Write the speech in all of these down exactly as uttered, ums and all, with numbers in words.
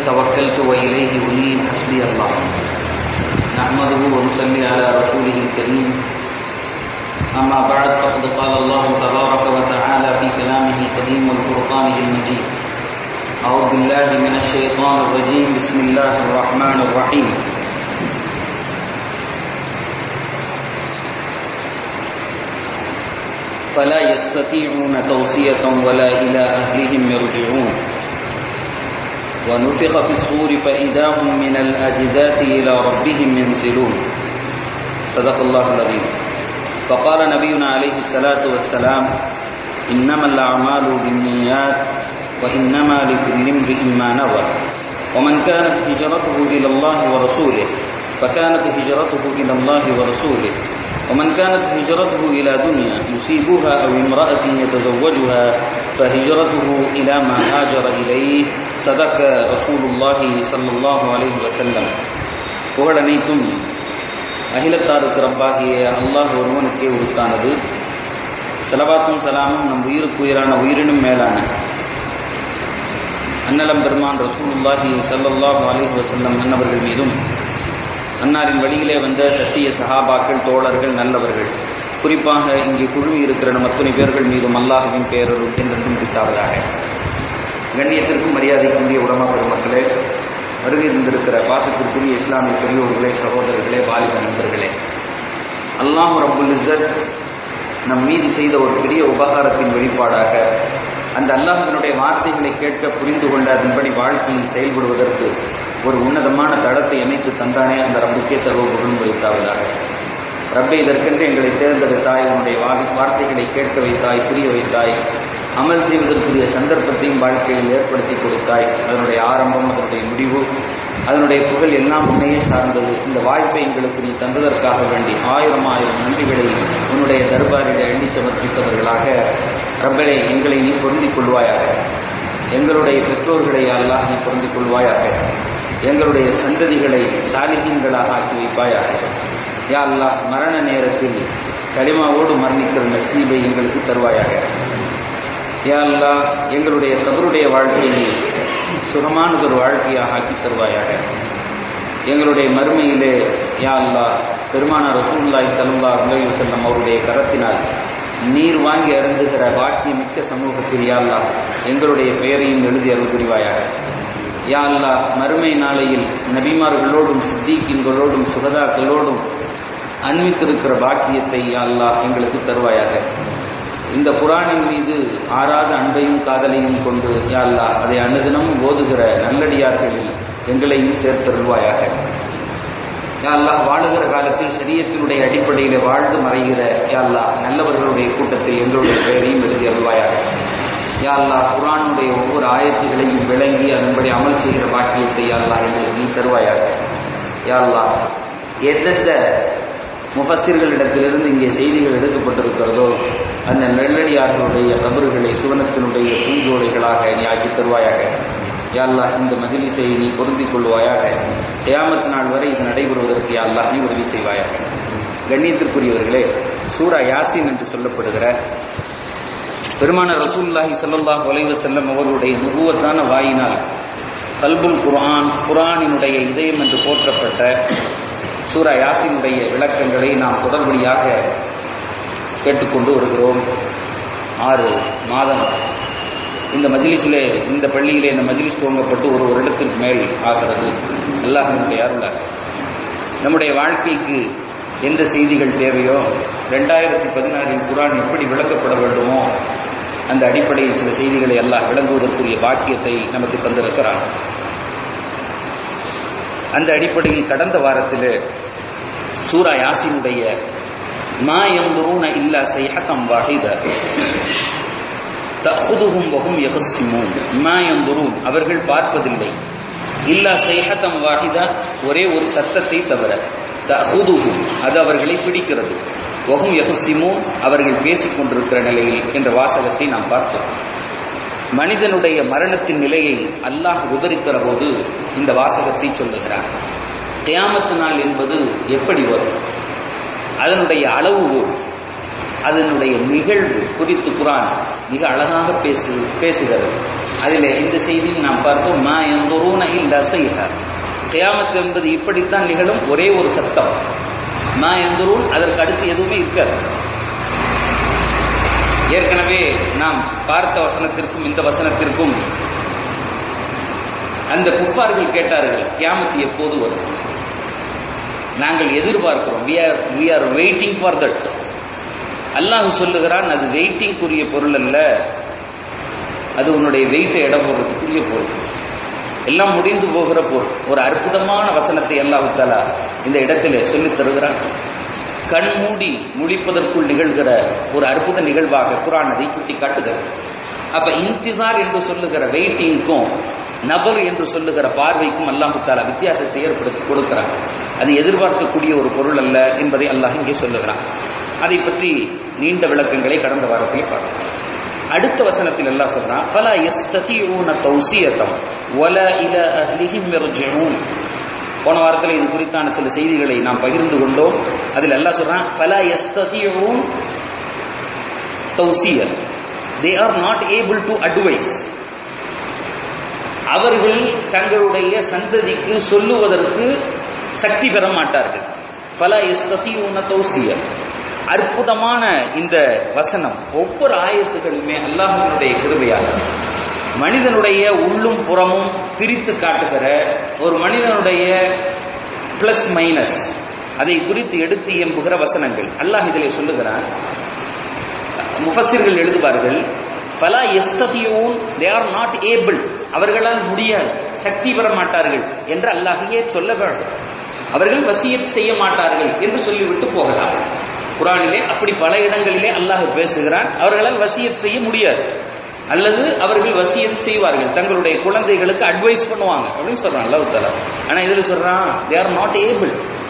توكلت وإليه أنيب حسبي الله. نحمده ونصلي على رسوله الكريم. أما بعد فقد قال الله تبارك وتعالى في كلامه القديم والفرقانه المجيد. أعوذ بالله من الشيطان الرجيم. بسم الله الرحمن الرحيم. فلا يستطيعون توصية ولا إلى أهلهم يرجعون. ونفخ في الصور فإذا هم من الأجداث إلى ربهم ينسلون. صدق الله العظيم. فقال نبينا عليه الصلاة والسلام: إنما الأعمال بالنيات وإنما لكل امرئ ما نوى. ومن كانت هجرته إلى الله ورسوله فكانت هجرته إلى الله ورسوله. ومن كانت هجرته إلى دنيا يصيبها أو امرأة يتزوجها فهجرته إلى ما هاجر إليه. صدق رسول الله صلى الله عليه وسلم. புகழ் அனைத்தும் அகிலத்தாருக்கு ரப்பாகிய அல்லாஹ் ஒருவனுக்கே உரித்தானது. ஸலவாத்தும் சலாமும் நம் உயிருக்கு உயிரான உயிரினும் மேலான அன்னலம் பெருமான் ரசூலுல்லாஹி ஸல்லல்லாஹு அலைஹி வஸல்லம் அன்னவர்கள் மீதும், அன்னாரின் வழியிலே வந்த சத்திய சஹாபாக்கள், தோழர்கள், நல்லவர்கள், குறிப்பாக இங்கே குழுமி இருக்கிற நம் அத்தனை பேர்கள் மீதும் அல்லாஹ்வின் பேரருள் என்றென்றும் உரித்தாவதாக. கண்ணியத்திற்கும் மரியாதைக்குரிய உலமா பெருமக்களே, வருகை இருந்திருக்கிற பாசத்திற்குரிய இஸ்லாமிய பெரியோர்களே, சகோதரர்களே, வாலிப நண்பர்களே, அல்லாஹ் ரப்புல் இஸ்ஸத் நம் மீது செய்த ஒரு பெரிய உபகாரத்தின் வெளிப்பாடாக அந்த அல்லாஹ்வினுடைய வார்த்தைகளை கேட்க, புரிந்து கொண்ட அதன்படி வாழ்க்கையில் செயல்படுவதற்கு ஒரு உன்னதமான தடத்தை அமைத்து தந்தானே அந்த ரப்புக்கே சர்வ புகழும் வைத்தாவதாக. ரப்பே, இதற்கென்று எங்களை தேர்ந்தெடுத்தாய், உன்னுடைய வார்த்தைகளை கேட்க வைத்தாய், புரிய வைத்தாய், அமல் செய்வதற்குரிய சந்தர்ப்பத்தையும் வாழ்க்கையில் ஏற்படுத்தி கொடுத்தாய். அதனுடைய ஆரம்பம், அதனுடைய முடிவு, அதனுடைய புகழ் எல்லாம் உன்னையே சார்ந்தது. இந்த வாய்ப்பை எங்களுக்கு நீ தந்ததற்காக வேண்டி ஆயிரம் ஆயிரம் நன்றிகளை உன்னுடைய தர்பாரில் எண்ணி சமர்ப்பித்தவர்களாக ரப்பே எங்களை நீ பொருந்திக் கொள்வாயாக. எங்களுடைய பெற்றோர்களை அல்லாஹ் நீ பொருந்திக் கொள்வாயாக. எங்களுடைய சந்ததிகளை சாலிஹீன்களாக ஆக்கி வைப்பாயாக. யா அல்லாஹ், மரண நேரத்தில் கலிமாவோடு மரணிக்கிற நசீபை எங்களுக்கு தருவாயாக. யா அல்லாஹ், எங்களுடைய கபருடைய வாழ்க்கையை சுகமானதொரு வாழ்க்கையாக ஆக்கி தருவாயாக. எங்களுடைய மறுமையிலே யா அல்லாஹ், பெருமானார் ரசூலுல்லாஹி ஸல்லல்லாஹு அலைஹி வஸல்லம் அவருடைய கரத்தினால் நீர் வாங்கி அருந்துகிற பாக்கியமிக்க சமூகத்தில் யா அல்லாஹ் எங்களுடைய பெயரையும் எழுதி அருள் புரிவாயாக. யா அல்லாஹ், மறுமை நாளையில் நபிமார்களோடும் சித்தீக்கீன்களோடும் சுகதாக்களோடும் அன்பித்திருக்கிற பாக்கியத்தை யா அல்லாஹ் எங்களுக்கு தருவாயாக. இந்த குர்ஆனின் மீது ஆறாத அன்பையும் காதலையும் கொண்டு யா அல்லாஹ் அதை அனுதினமும் ஓதுகிற நல்லடியார்களில் எங்களையும் சேர்த்தருள்வாயாக. யா அல்லாஹ், வாழுகிற காலத்தில் ஷரியத்தினுடைய அடிப்படையில் வாழ்ந்து மறைகிற யா அல்லாஹ் நல்லவர்களுடைய கூட்டத்தில் எங்களுடைய பெயரையும் எழுதி அருள்வாயாக. யா அல்லாஹ், குர்ஆனுடைய ஒவ்வொரு ஆயத்துகளையும் விளங்கி அதன்படி அமல் செய்கிற பாக்கியத்தை யா அல்லாஹ் எங்களுக்கு நீ தருவாயாக. யா அல்லாஹ், எந்தெந்த முஃபஸ்ஸிர்களிடத்திலிருந்து இங்கே செய்திகள் எடுக்கப்பட்டிருக்கிறதோ அந்த நெல்லடியார்களுடைய கபறுகளை சுவனத்தினுடைய பூஞ்சோலைகளாக நீ ஆக்கி தருவாயாக. யா அல்லாஹ், இந்த மஜ்லிஸை நீ பொருந்திக் கொள்வாயாக. கியாமத் நாள் வரை இது நடைபெறுவதற்கு யா அல்லாஹ் நீ உதவி செய்வாயாக. கண்ணியத்திற்குரியவர்களே, சூரா யாசீன் என்று சொல்லப்படுகிற பெருமானார் ரசூலுல்லாஹி ஸல்லல்லாஹு அலைஹி வஸல்லம் அவர்களுடைய நுபுவத்தான வாயினால் கல்புல் குர்ஆன், குர்ஆனினுடைய இதயம் என்று போற்றப்பட்ட சூரா யாசீனுடைய விளக்கங்களை நாம் தொடர்படியாக கேட்டுக்கொண்டு வருகிறோம். ஆறு மாதம் இந்த மஜ்லிஸிலே, இந்த பள்ளியிலே இந்த மஜ்லிஸ் துவங்கப்பட்டு ஒரு வருடத்திற்கு மேல் ஆகிறது. அல்லாஹ்வினுடைய அருளால் நம்முடைய வாழ்க்கைக்கு எந்த செய்திகள் தேவையோ, ரெண்டாயிரத்தி பதினாறில் குர்ஆன் எப்படி விளக்கப்பட வேண்டுமோ அந்த அடிப்படையில் சில செய்திகளை அல்லாஹ் விளங்குவதற்குரிய பாக்கியத்தை நமக்கு தந்திருக்கிறான். அந்த அடிப்படையில் கடந்த வாரத்தில் சூரா யாசீனுடைய மா யன்துரூன இல்லா ஸைஹத்தன் வாஹிதா தஅஹுதுஹும் வஹும் யகஸ்ஸிமூன். மா யன்துரூன், அவர்கள் பார்ப்பதில்லை, இல்லா ஸைஹத்தன் வாஹிதா, ஒரே ஒரு சத்தத்தை தவிர, தஅஹுதுஹும், அது அவர்களை பிடிக்கிறது, வஹும் யகஸ்ஸிமூன், அவர்கள் பேசிக் கொண்டிருக்கிற நிலையில் என்ற வாசகத்தை நாம் பார்த்தோம். மனிதனுடைய மரணத்தின் நிலையை அல்லாஹ் விவரிக்கிற போது இந்த வாசகத்தை சொல்லுகிறார். கியாமத்து நாள் என்பது எப்படி வரும், அதனுடைய அளவுகோல், அதனுடைய நிகழ்வு குறித்து குர்ஆன் மிக அழகாக பேசு பேசுகிறது. அதில் இந்த செய்தியும் நாம் பார்த்தோம். மா யன்துரூன இல்லா ஸைஹா. கியாமத் என்பது இப்படித்தான் நிகழும், ஒரே ஒரு சத்தம். மா யன்துரூன், அதற்கு அடுத்து எதுவுமே இருக்காது. ஏற்கனவே நாம் பார்த்த வசனத்திற்கும் இந்த வசனத்திற்கும் அந்த குஃபார்கள் கேட்டார்கள், கியாமத் எப்போது வரும்? நாங்கள் எதிர்பார்க்கிறோம், we are we are waiting for that. அல்லாஹ் சொல்லுகிறான், அது வெயிட்டிங்குரிய பொருள் அல்ல, அது உன்னுடைய வெயிட்டை இடம் போடுறதுக்குரிய பொருள், எல்லாம் முடிந்து போகிற பொருள். ஒரு அற்புதமான வசனத்தை அல்லாஹ் தஆலா இந்த இடத்திலே சொல்லித் தருகிறான். கண் மூடி முழிப்பதற்குள் நிகழ்கிற ஒரு அற்புத நிகழ்வாக குர்ஆன் அதை சுட்டி காட்டுகிறது. அப்ப இன்திசார் என்று சொல்லுகிற வெயிட்டிங்கும் நபர் என்று சொல்லுகிற பார்வைக்கும் அல்லாஹ் தஆலா வித்தியாசத்தை ஏற்படுத்தி கொடுக்கிறான். அது எதிர்பார்க்கக்கூடிய ஒரு பொருள் அல்ல என்பதை அல்லாஹ் இங்கே சொல்லுகிறான். அதை பற்றி நீண்ட விளக்கங்களை கடந்த வாரத்தில் பார்த்தோம். அடுத்த வசனத்தில் அல்லாஹ் சொல்றான், ஃபலா யஸ்ததிஊன தௌசியதம் வலா இலா அஹ்லிஹிம் யர்ஜிஊன். போன வாரத்தில் இது குறித்தான சில செய்திகளை நாம் பகிர்ந்து கொண்டோம். அதில் அல்லாஹ் சொல்றான், ஃபலா யஸ்ததிஊன் தௌசிய, they are not able to advise. அவர்கள் தங்களுடைய சந்ததிக்கு சொல்லுவதற்கு சக்தி பெற மாட்டார்கள். ஃபலா யஸ்ததிஊன தௌசிய. அற்புதமான இந்த வசனம் ஒவ்வொரு ஆயத்துக்களுமே அல்லாஹ்வினுடைய கிருபையாக மனிதனுடைய உள்ளும் புறமும் பிரித்து காட்டுகிற, ஒரு மனிதனுடைய பிளஸ் மைனஸ் அதை குறித்து எடுத்து இயம்புகிற வசனங்கள் அல்லாஹ் இதிலே சொல்லுகிறான். முஃபஸ்ஸிர்கள் எழுதுவார்கள், ஃபலா யஸ்ததியூன், தே ஆர் நாட் ஏபிள், அவர்களால் முடியாது, சக்தி பெற மாட்டார்கள் என்று அல்லாஹ்வே சொல்ல வேண்டும். அவர்கள் வசியத் செய்ய மாட்டார்கள் என்று சொல்லிவிட்டு போகலாம். குர்ஆனிலே அப்படி பல இடங்களிலே அல்லாஹ் பேசுகிறான், அவர்களால் வசியத் செய்ய முடியாது, அல்லது அவர்கள் வசியத் செய்வார்கள், தங்களுடைய குழந்தைகளுக்கு அட்வைஸ் பண்ணுவாங்க அப்படின்னு சொல்றான் அல்லாஹ் தஆலா. ஆனா இதுல சொல்றான், they are not able,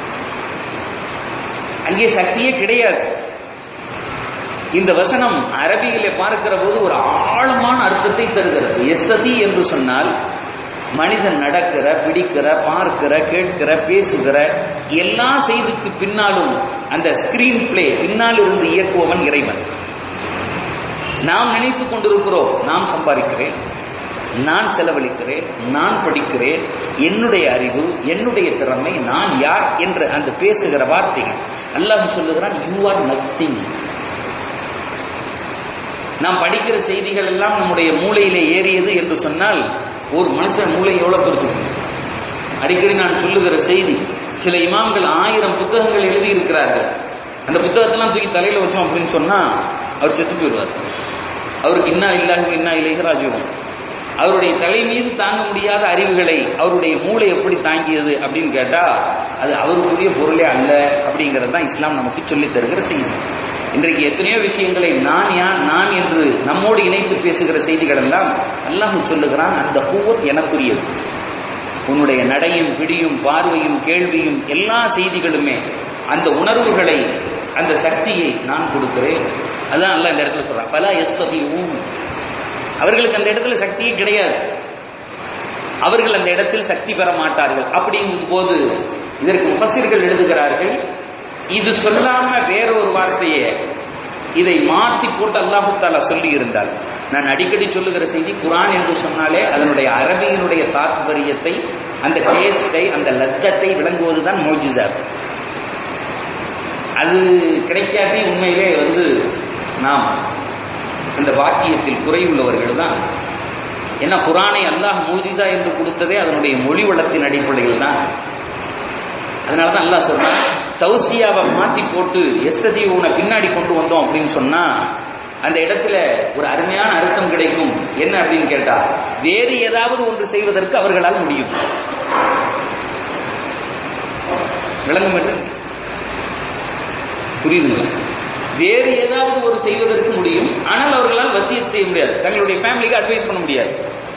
அங்கே சக்தியே கிடையாது. இந்த வசனம் அரபியிலே பார்க்கிற போது ஒரு ஆழமான அர்த்தத்தை தருகிறது. எஸ்ததி என்று சொன்னால் மனிதன் நடக்கிற, பிடிக்கிற, பார்க்கிற, கேட்கிற, பேசுகிற எல்லா செய்திக்கு பின்னாலும் அந்த ஸ்கிரீன் பிளே பின்னால் இருந்து இயக்குவவன் இறைவன். நாம் நினைத்துக் கொண்டிருக்கிறோம், நாம் சம்பாதிக்கிறேன், நான் செலவழிக்கிறேன், நான் படிக்கிறேன், என்னுடைய அறிவு, என்னுடைய திறமை, நான் யார் என்று அந்த பேசுகிற வார்த்தைகள். அல்லாஹ் சொல்லுகிறான், யூ ஆர் நத்திங். நாம் படிக்கிற செய்திகள் எல்லாம் நம்முடைய மூளையிலே ஏறியது என்று சொன்னால் ஒரு மனுஷன் மூளை எவ்வளவு பெருசு. அடிக்கடி நான் சொல்லுகிற செய்தி, சில இமாம்கள் ஆயிரம் புத்தகங்கள் எழுதி இருக்கிறார்கள். அந்த புத்தகத்தெல்லாம் தூக்கி தலையில வச்சோம் அப்படின்னு சொன்னா அவர் செத்து போயிடுவார். அவருக்கு இன்னா இல்லாஹி இன்னா இலைஹி ராஜிஊன். அவருடைய தலை மீது தாங்க முடியாத அறிவுகளை அவருடைய மூளை எப்படி தாங்கியது அப்படின்னு கேட்டா அது அவருக்குரிய பொருளே அல்ல அப்படிங்கிறது தான் இஸ்லாம் நமக்கு சொல்லித் தருகிற செய்தி. இன்றைக்கு எத்தனையோ விஷயங்களை நான் யான் நான் என்று நம்மோடு இணைத்து பேசுகிற செய்திகள் எல்லாம் அல்லாஹ் சொல்லுகிறான், அந்த குவத் எனக்குரியது. உன்னுடைய நடையும் பிடியும் பார்வையும் கேள்வியும் எல்லா செய்திகளுமே அந்த உணர்வுகளை, அந்த சக்தியை நான் கொடுக்கிறேன். அதான் அல்லாஹ் இந்த இடத்துல சொல்றான், ஃபலா யஸ்ததிஊன். அவர்களுக்கு அந்த இடத்துல சக்தியே கிடையாது, அவர்கள் அந்த இடத்தில் சக்தி பெற மாட்டார்கள். அப்படிங்கும் போது இதற்கு முஃபஸ்ஸிர்கள் எழுதுகிறார்கள், இது சொல்லாம வேறொரு வார்த்தையே இதை மாற்றி போட்டு அல்லாஹ் தஆலா சொல்லி இருந்தால். நான் அடிக்கடி சொல்லுகிற செய்தி, குர்ஆன் என்று சொன்னாலே அதனுடைய அரபியினுடைய தாத்பரியத்தை, அந்த டேஸ்டை, அந்த லத்தத்தை விளங்குவதுதான் மோஜிசா. அது கிடைக்காட்டி உண்மையிலே வந்து நாம் அந்த வாக்கியத்தில் குறைவுள்ளவர்கள் தான். ஏன்னா குர்ஆனை அல்லாஹ் மோஜிசா என்று கொடுத்ததே அதனுடைய மொழி வளத்தின் அடிப்படையில் தான். அதனால தான் அல்லாஹ் சொல்றான், தௌசியாவை மாற்றி போட்டு எஸ்ததியூனை பின்னாடி கொண்டு வந்தோம் அப்படின்னு சொன்னா அந்த இடத்துல ஒரு அருமையான அர்த்தம் கிடைக்கும். என்ன அப்படின்னு கேட்டா, வேறு ஏதாவது ஒன்று செய்வதற்கு அவர்களால் முடியும். விளங்கும் என்று புரியுதுங்களா? வேறு ஏதாவது ஒரு செய்வதற்கு முடியும், ஆனால் அவர்களால் வசியத் செய்ய முடியாது, தங்களுடைய ஃபேமிலிக்கு அட்வைஸ் பண்ண முடியாது,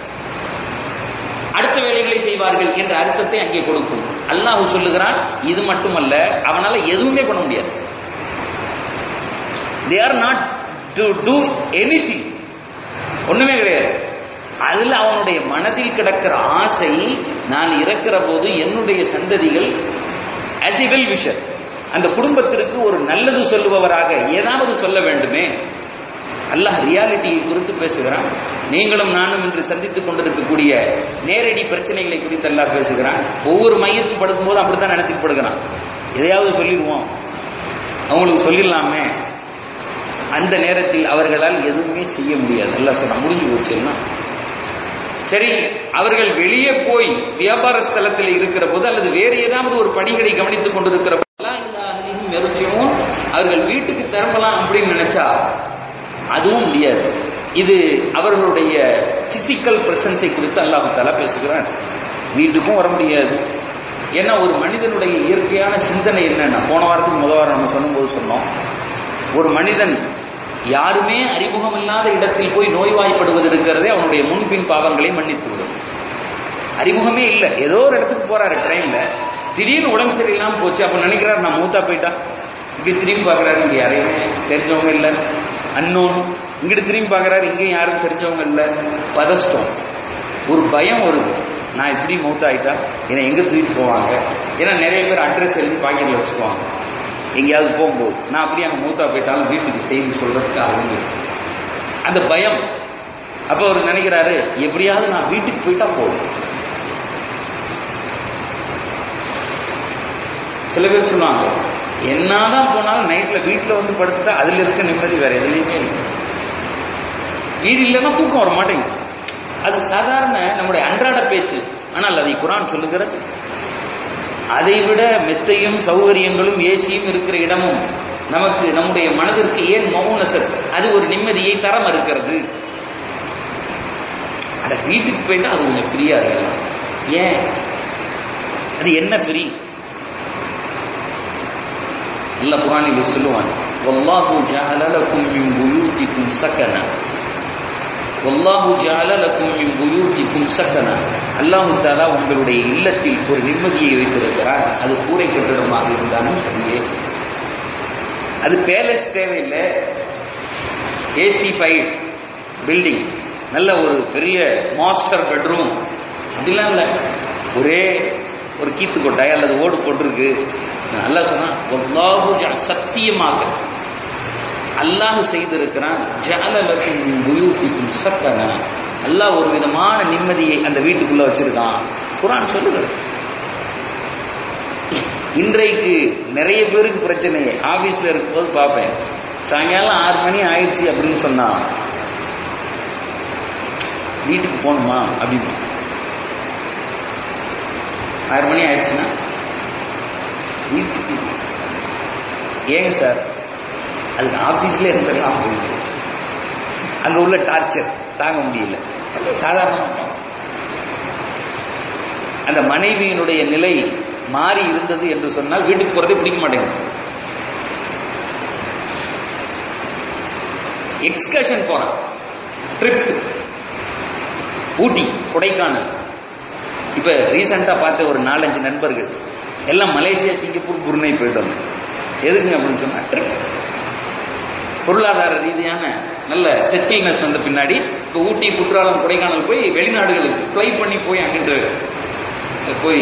அடுத்த வேலைகளை செய்வார்கள் என்ற அர்த்தத்தை அங்கே கொடுக்கும். அல்லாஹ் சொல்லுகிறான், இது மட்டுமல்ல, அவனால எதுவுமே பண்ண முடியாது. they are not to do anything, ஒண்ணுமே கிடையாது. அதுல அவனுடைய மனதில் கிடக்கிற ஆசை, நான் இறக்கிற போது என்னுடைய சந்ததிகள் as a well wisher, அந்த குடும்பத்திற்கு ஒரு நல்லது சொல்லுபவராக ஏதாவது சொல்ல வேண்டுமே. அல்லாஹ் ரியாலிட்டியை குறித்து பேசுகிறான். நீங்களும் நானும் இன்று சந்தித்துக் கொண்டிருக்கக்கூடிய நேரடி பிரச்சனைகளை குறித்து எல்லாம் பேசுகிறான். ஒவ்வொரு மையத்தும் படுக்கும் போது அப்படித்தான் நினைச்சிட்டு படுக்கிறான். எதையாவது சொல்லிடுவோம், அவங்களுக்கு சொல்லிடலாமே. அந்த நேரத்தில் அவர்களால் எதுவுமே செய்ய முடியாது. எல்லாம் சொன்னா முடிஞ்சு போச்சுன்னா சரி, அவர்கள் வெளியே போய் வியாபார ஸ்தலத்தில் இருக்கிற போது அல்லது வேறு ஏதாவது ஒரு பணிகளை கவனித்துக் கொண்டிருக்கிற போதெல்லாம் மெருச்சியும் அவர்கள் வீட்டுக்கு திரும்பலாம் அப்படின்னு நினைச்சா அதுவும் முடியாது. இது அவர்களுடைய பிசிக்கல் பிரசன்ஸை குறித்து அல்லாஹ் தஆலா பேசுகிறான். வீட்டுக்கும் வர முடியாது. ஏன்னா ஒரு மனிதனுடைய இயற்கையான சிந்தனை என்னன்னா, போன வாரத்துக்கு முதல் வாரம் நம்ம சொல்லும்போது சொன்னோம், ஒரு மனிதன் யாருமே அறிமுகம் இல்லாத இடத்தில் போய் நோய்வாய்ப்படுவது இருக்கிறதே அவனுடைய முன்பின் பாவங்களை மன்னித்து விடும். அறிமுகமே இல்லை, ஏதோ ஒரு இடத்துக்கு போறாரு ட்ரெயின்ல, திடீர்னு உடம்பு சரியில்லாம போச்சு. அப்ப நினைக்கிறாரு நான் மூத்தா போயிட்டா. இப்படி திரும்பி பார்க்கறாரு, இங்க யாரையுமே தெரிஞ்சவங்க இல்லை, அன்னோன். இங்கிட்டு திரும்பி பார்க்கறாரு, இங்கேயும் யாரும் தெரிஞ்சவங்க இல்லை. பதஷ்டம், ஒரு பயம் வருது, நான் இப்படி மூத்தாயிட்டா என்னை எங்க தூக்கிட்டு போவாங்க. ஏன்னா நிறைய பேர் அட்ரஸ் எழுதி பாக்கெட்ல வச்சுக்குவாங்க. எங்கேயாவது போகும்போது நான் அப்படியே அங்கே மூத்தா போயிட்டாலும் வீட்டுக்கு செய்தி சொல்றதுக்கு அவங்க அந்த பயம். அப்ப அவர் நினைக்கிறாரு, எப்படியாவது நான் வீட்டுக்கு போயிட்டா போதும். சில பேர் சொல்லுவாங்க, என்னதான் போனாலும் நைட்ல வீட்டுல வந்து படுத்துட்டா அதுல இருக்க நிம்மதி வேற எதுலையுமே இல்லை. வீடு இல்லைன்னா தூக்கம் வர மாட்டேங்குது. அது சாதாரண நம்முடைய அன்றாட பேச்சு. ஆனால் அதை குர்ஆன் சொல்லுகிறது, அதைவிட மெத்தையும் சௌகரியங்களும் ஏசியும் இருக்கிற இடமும் நமக்கு நம்முடைய மனதிற்கு ஏன் மௌனசர் அது ஒரு நிம்மதியை தர மறுக்கிறது. அந்த வீட்டுக்கு போயிட்டா அது கொஞ்சம் ஃப்ரீயா இருக்கலாம். ஏன்? அது என்ன ஃப்ரீ? நல்ல குர்ஆனில் சொல்லுவாங்க, வல்லாஹு ஜஅல லக்கும் மின் புயூதிக்கும் சகனா, வல்லாஹு ஜஅல லக்கும் மின் புயூதிக்கும் சகனா. அல்லாஹ் தஆலா உங்களுடைய இல்லத்தில் ஒரு நிம்மதியை வைத்திருக்கிறார். அது கூரை கட்டிடமாக இருந்தாலும் சரியே, அது பேலஸ் தேவையில்லை, ஏசி ஃபைவ் பில்டிங், நல்ல ஒரு பெரிய மாஸ்டர் பெட்ரூம் அப்படிலாம் இல்லை, ஒரே ஒரு கீத்து கொட்டாய் அல்லது ஓடு போட்டிருக்கு. நல்லா சொன்னா வல்லாஹு ஜஅல, சத்தியமாக அல்லாஹ் செய்திருக்கிறான், ஜஅல லக்கும் மின் புயூதிக்கும் சகனா. அல்லாஹ் ஒரு விதமான நிம்மதியை அந்த வீட்டுக்குள்ள வச்சிருக்கான். குர்ஆன் சொல்லுகிறது. இன்றைக்கு நிறைய பேருக்கு பிரச்சனை, ஆபீஸ்ல இருக்கும்போது பார்ப்பேன், சாயங்காலம் ஆறு மணி ஆயிடுச்சு அப்படின்னு சொன்னா வீட்டுக்கு போகணுமா அப்படின்னு. ஆறு மணி ஆயிடுச்சுன்னா வீட்டுக்கு ஏங்க சார்? அது ஆபீஸ்ல இருந்தெல்லாம் போயிட்டு அங்க உள்ள டார்ச்சர் தாங்க முடியல. சாதாரணமாக அந்த மனைவியினுடைய நிலை மாறி இருந்தது என்று சொன்னால் வீட்டுக்கு போறதே பிடிக்க மாட்டேங்குது. எக்ஸ்கர்ஷன் போறான், ட்ரிப், ஊட்டி, கொடைக்கானல். இப்ப ரீசெண்டா பார்த்த ஒரு நாலஞ்சு நண்பர்கள் எல்லாம் மலேசியா, சிங்கப்பூர், புருணை போயிட்டு எதுக்குங்க அப்படின்னு சொன்னா ட்ரிப். பொருளாதார ரீதியான நல்ல செட்டில்னஸ் வந்த பின்னாடி இப்போ ஊட்டி, குற்றாலம், கொடைக்கானல் போய் வெளிநாடுகளுக்கு ஃப்ளை பண்ணி போய் அங்கிட்டு போய்.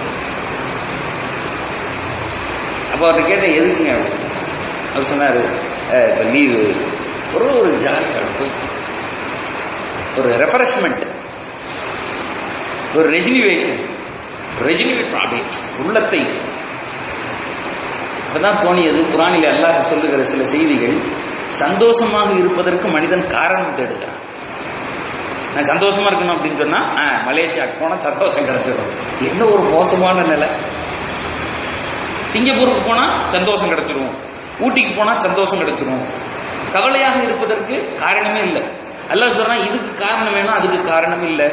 அப்போ அவர்கிட்ட கேட்டேன் எதுக்குங்க அப்படின்னு. அவர் சொன்னார், இப்போ லீவு, ஒரு ஒரு ஜாலியாக போய் ஒரு ரெஃப்ரெஷ்மெண்ட், ஒரு ரெஜினிவேஷன், ரெஜினிவேட் அப்படியே உள்ளத்தை. அப்பதான் தோணியது, குர்ஆனில் அல்லாஹ் சொல்லுகிற சில செய்திகள், சந்தோஷமாக இருப்பதற்கு மனிதன் காரணம் தேடுகிறான். நான் சந்தோஷமா இருக்கணும் அப்படின்னு சொன்னா மலேசியாவுக்கு போனா சந்தோஷம் கிடைச்சிடும். என்ன ஒரு மோசமான நிலை. சிங்கப்பூருக்கு போனா சந்தோஷம் கிடைச்சிடும், ஊட்டிக்கு போனா சந்தோஷம் கிடைச்சிடும். கவலையாக இருப்பதற்கு காரணமே இல்லை. அல்லாஹ் சொல்றான், இதுக்கு காரணம் வேணும், அதுக்கு காரணம் இல்லை.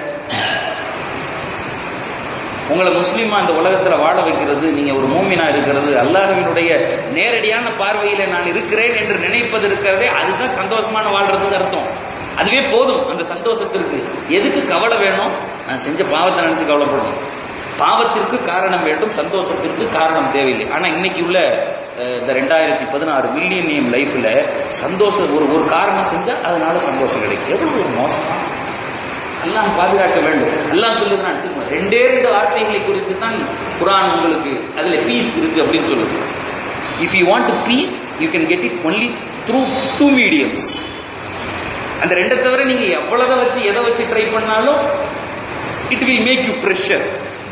உங்களை முஸ்லீமா அந்த உலகத்துல வாழ வைக்கிறது, நீங்க ஒரு மூமினா இருக்கிறது, அல்லாஹ்வினுடைய நேரடியான பார்வையில நான் இருக்கிறேன் என்று நினைப்பது இருக்கிறதே, அதுதான் சந்தோஷமான வாழ்றதுக்கு அர்த்தம். அதுவே போதும் அந்த சந்தோஷத்திற்கு. எதுக்கு கவலை வேணும்? நான் செஞ்ச பாவத்தை நினைச்சு கவலைப்படணும். பாவத்திற்கு காரணம் வேண்டும், சந்தோஷத்திற்கு காரணம் தேவையில்லை. ஆனா இன்னைக்கு உள்ள இந்த ரெண்டாயிரத்தி பதினாறு மில்லியனியம் லைஃப்ல சந்தோஷம் ஒரு ஒரு காரணம் செஞ்சா அதனால சந்தோஷம் கிடைக்கும். எவ்வளவு ஒரு மோசமா. அல்லாஹ் பாதுகாக்க வேண்டும். அல்லாஹ் சொல்லுகிறான், ரெண்டே ரெண்டு வார்த்தைகளை குறித்து தான் குர்ஆன் உங்களுக்கு அதுல பீஸ் இருக்கு அப்படின்னு சொல்லுது. If you want to peace you can get it only through two mediums. அந்த ரெண்டை தவிர நீங்க எவ்வளவு வச்சு எதை வச்சு ட்ரை பண்ணாலும் it will make you pressure.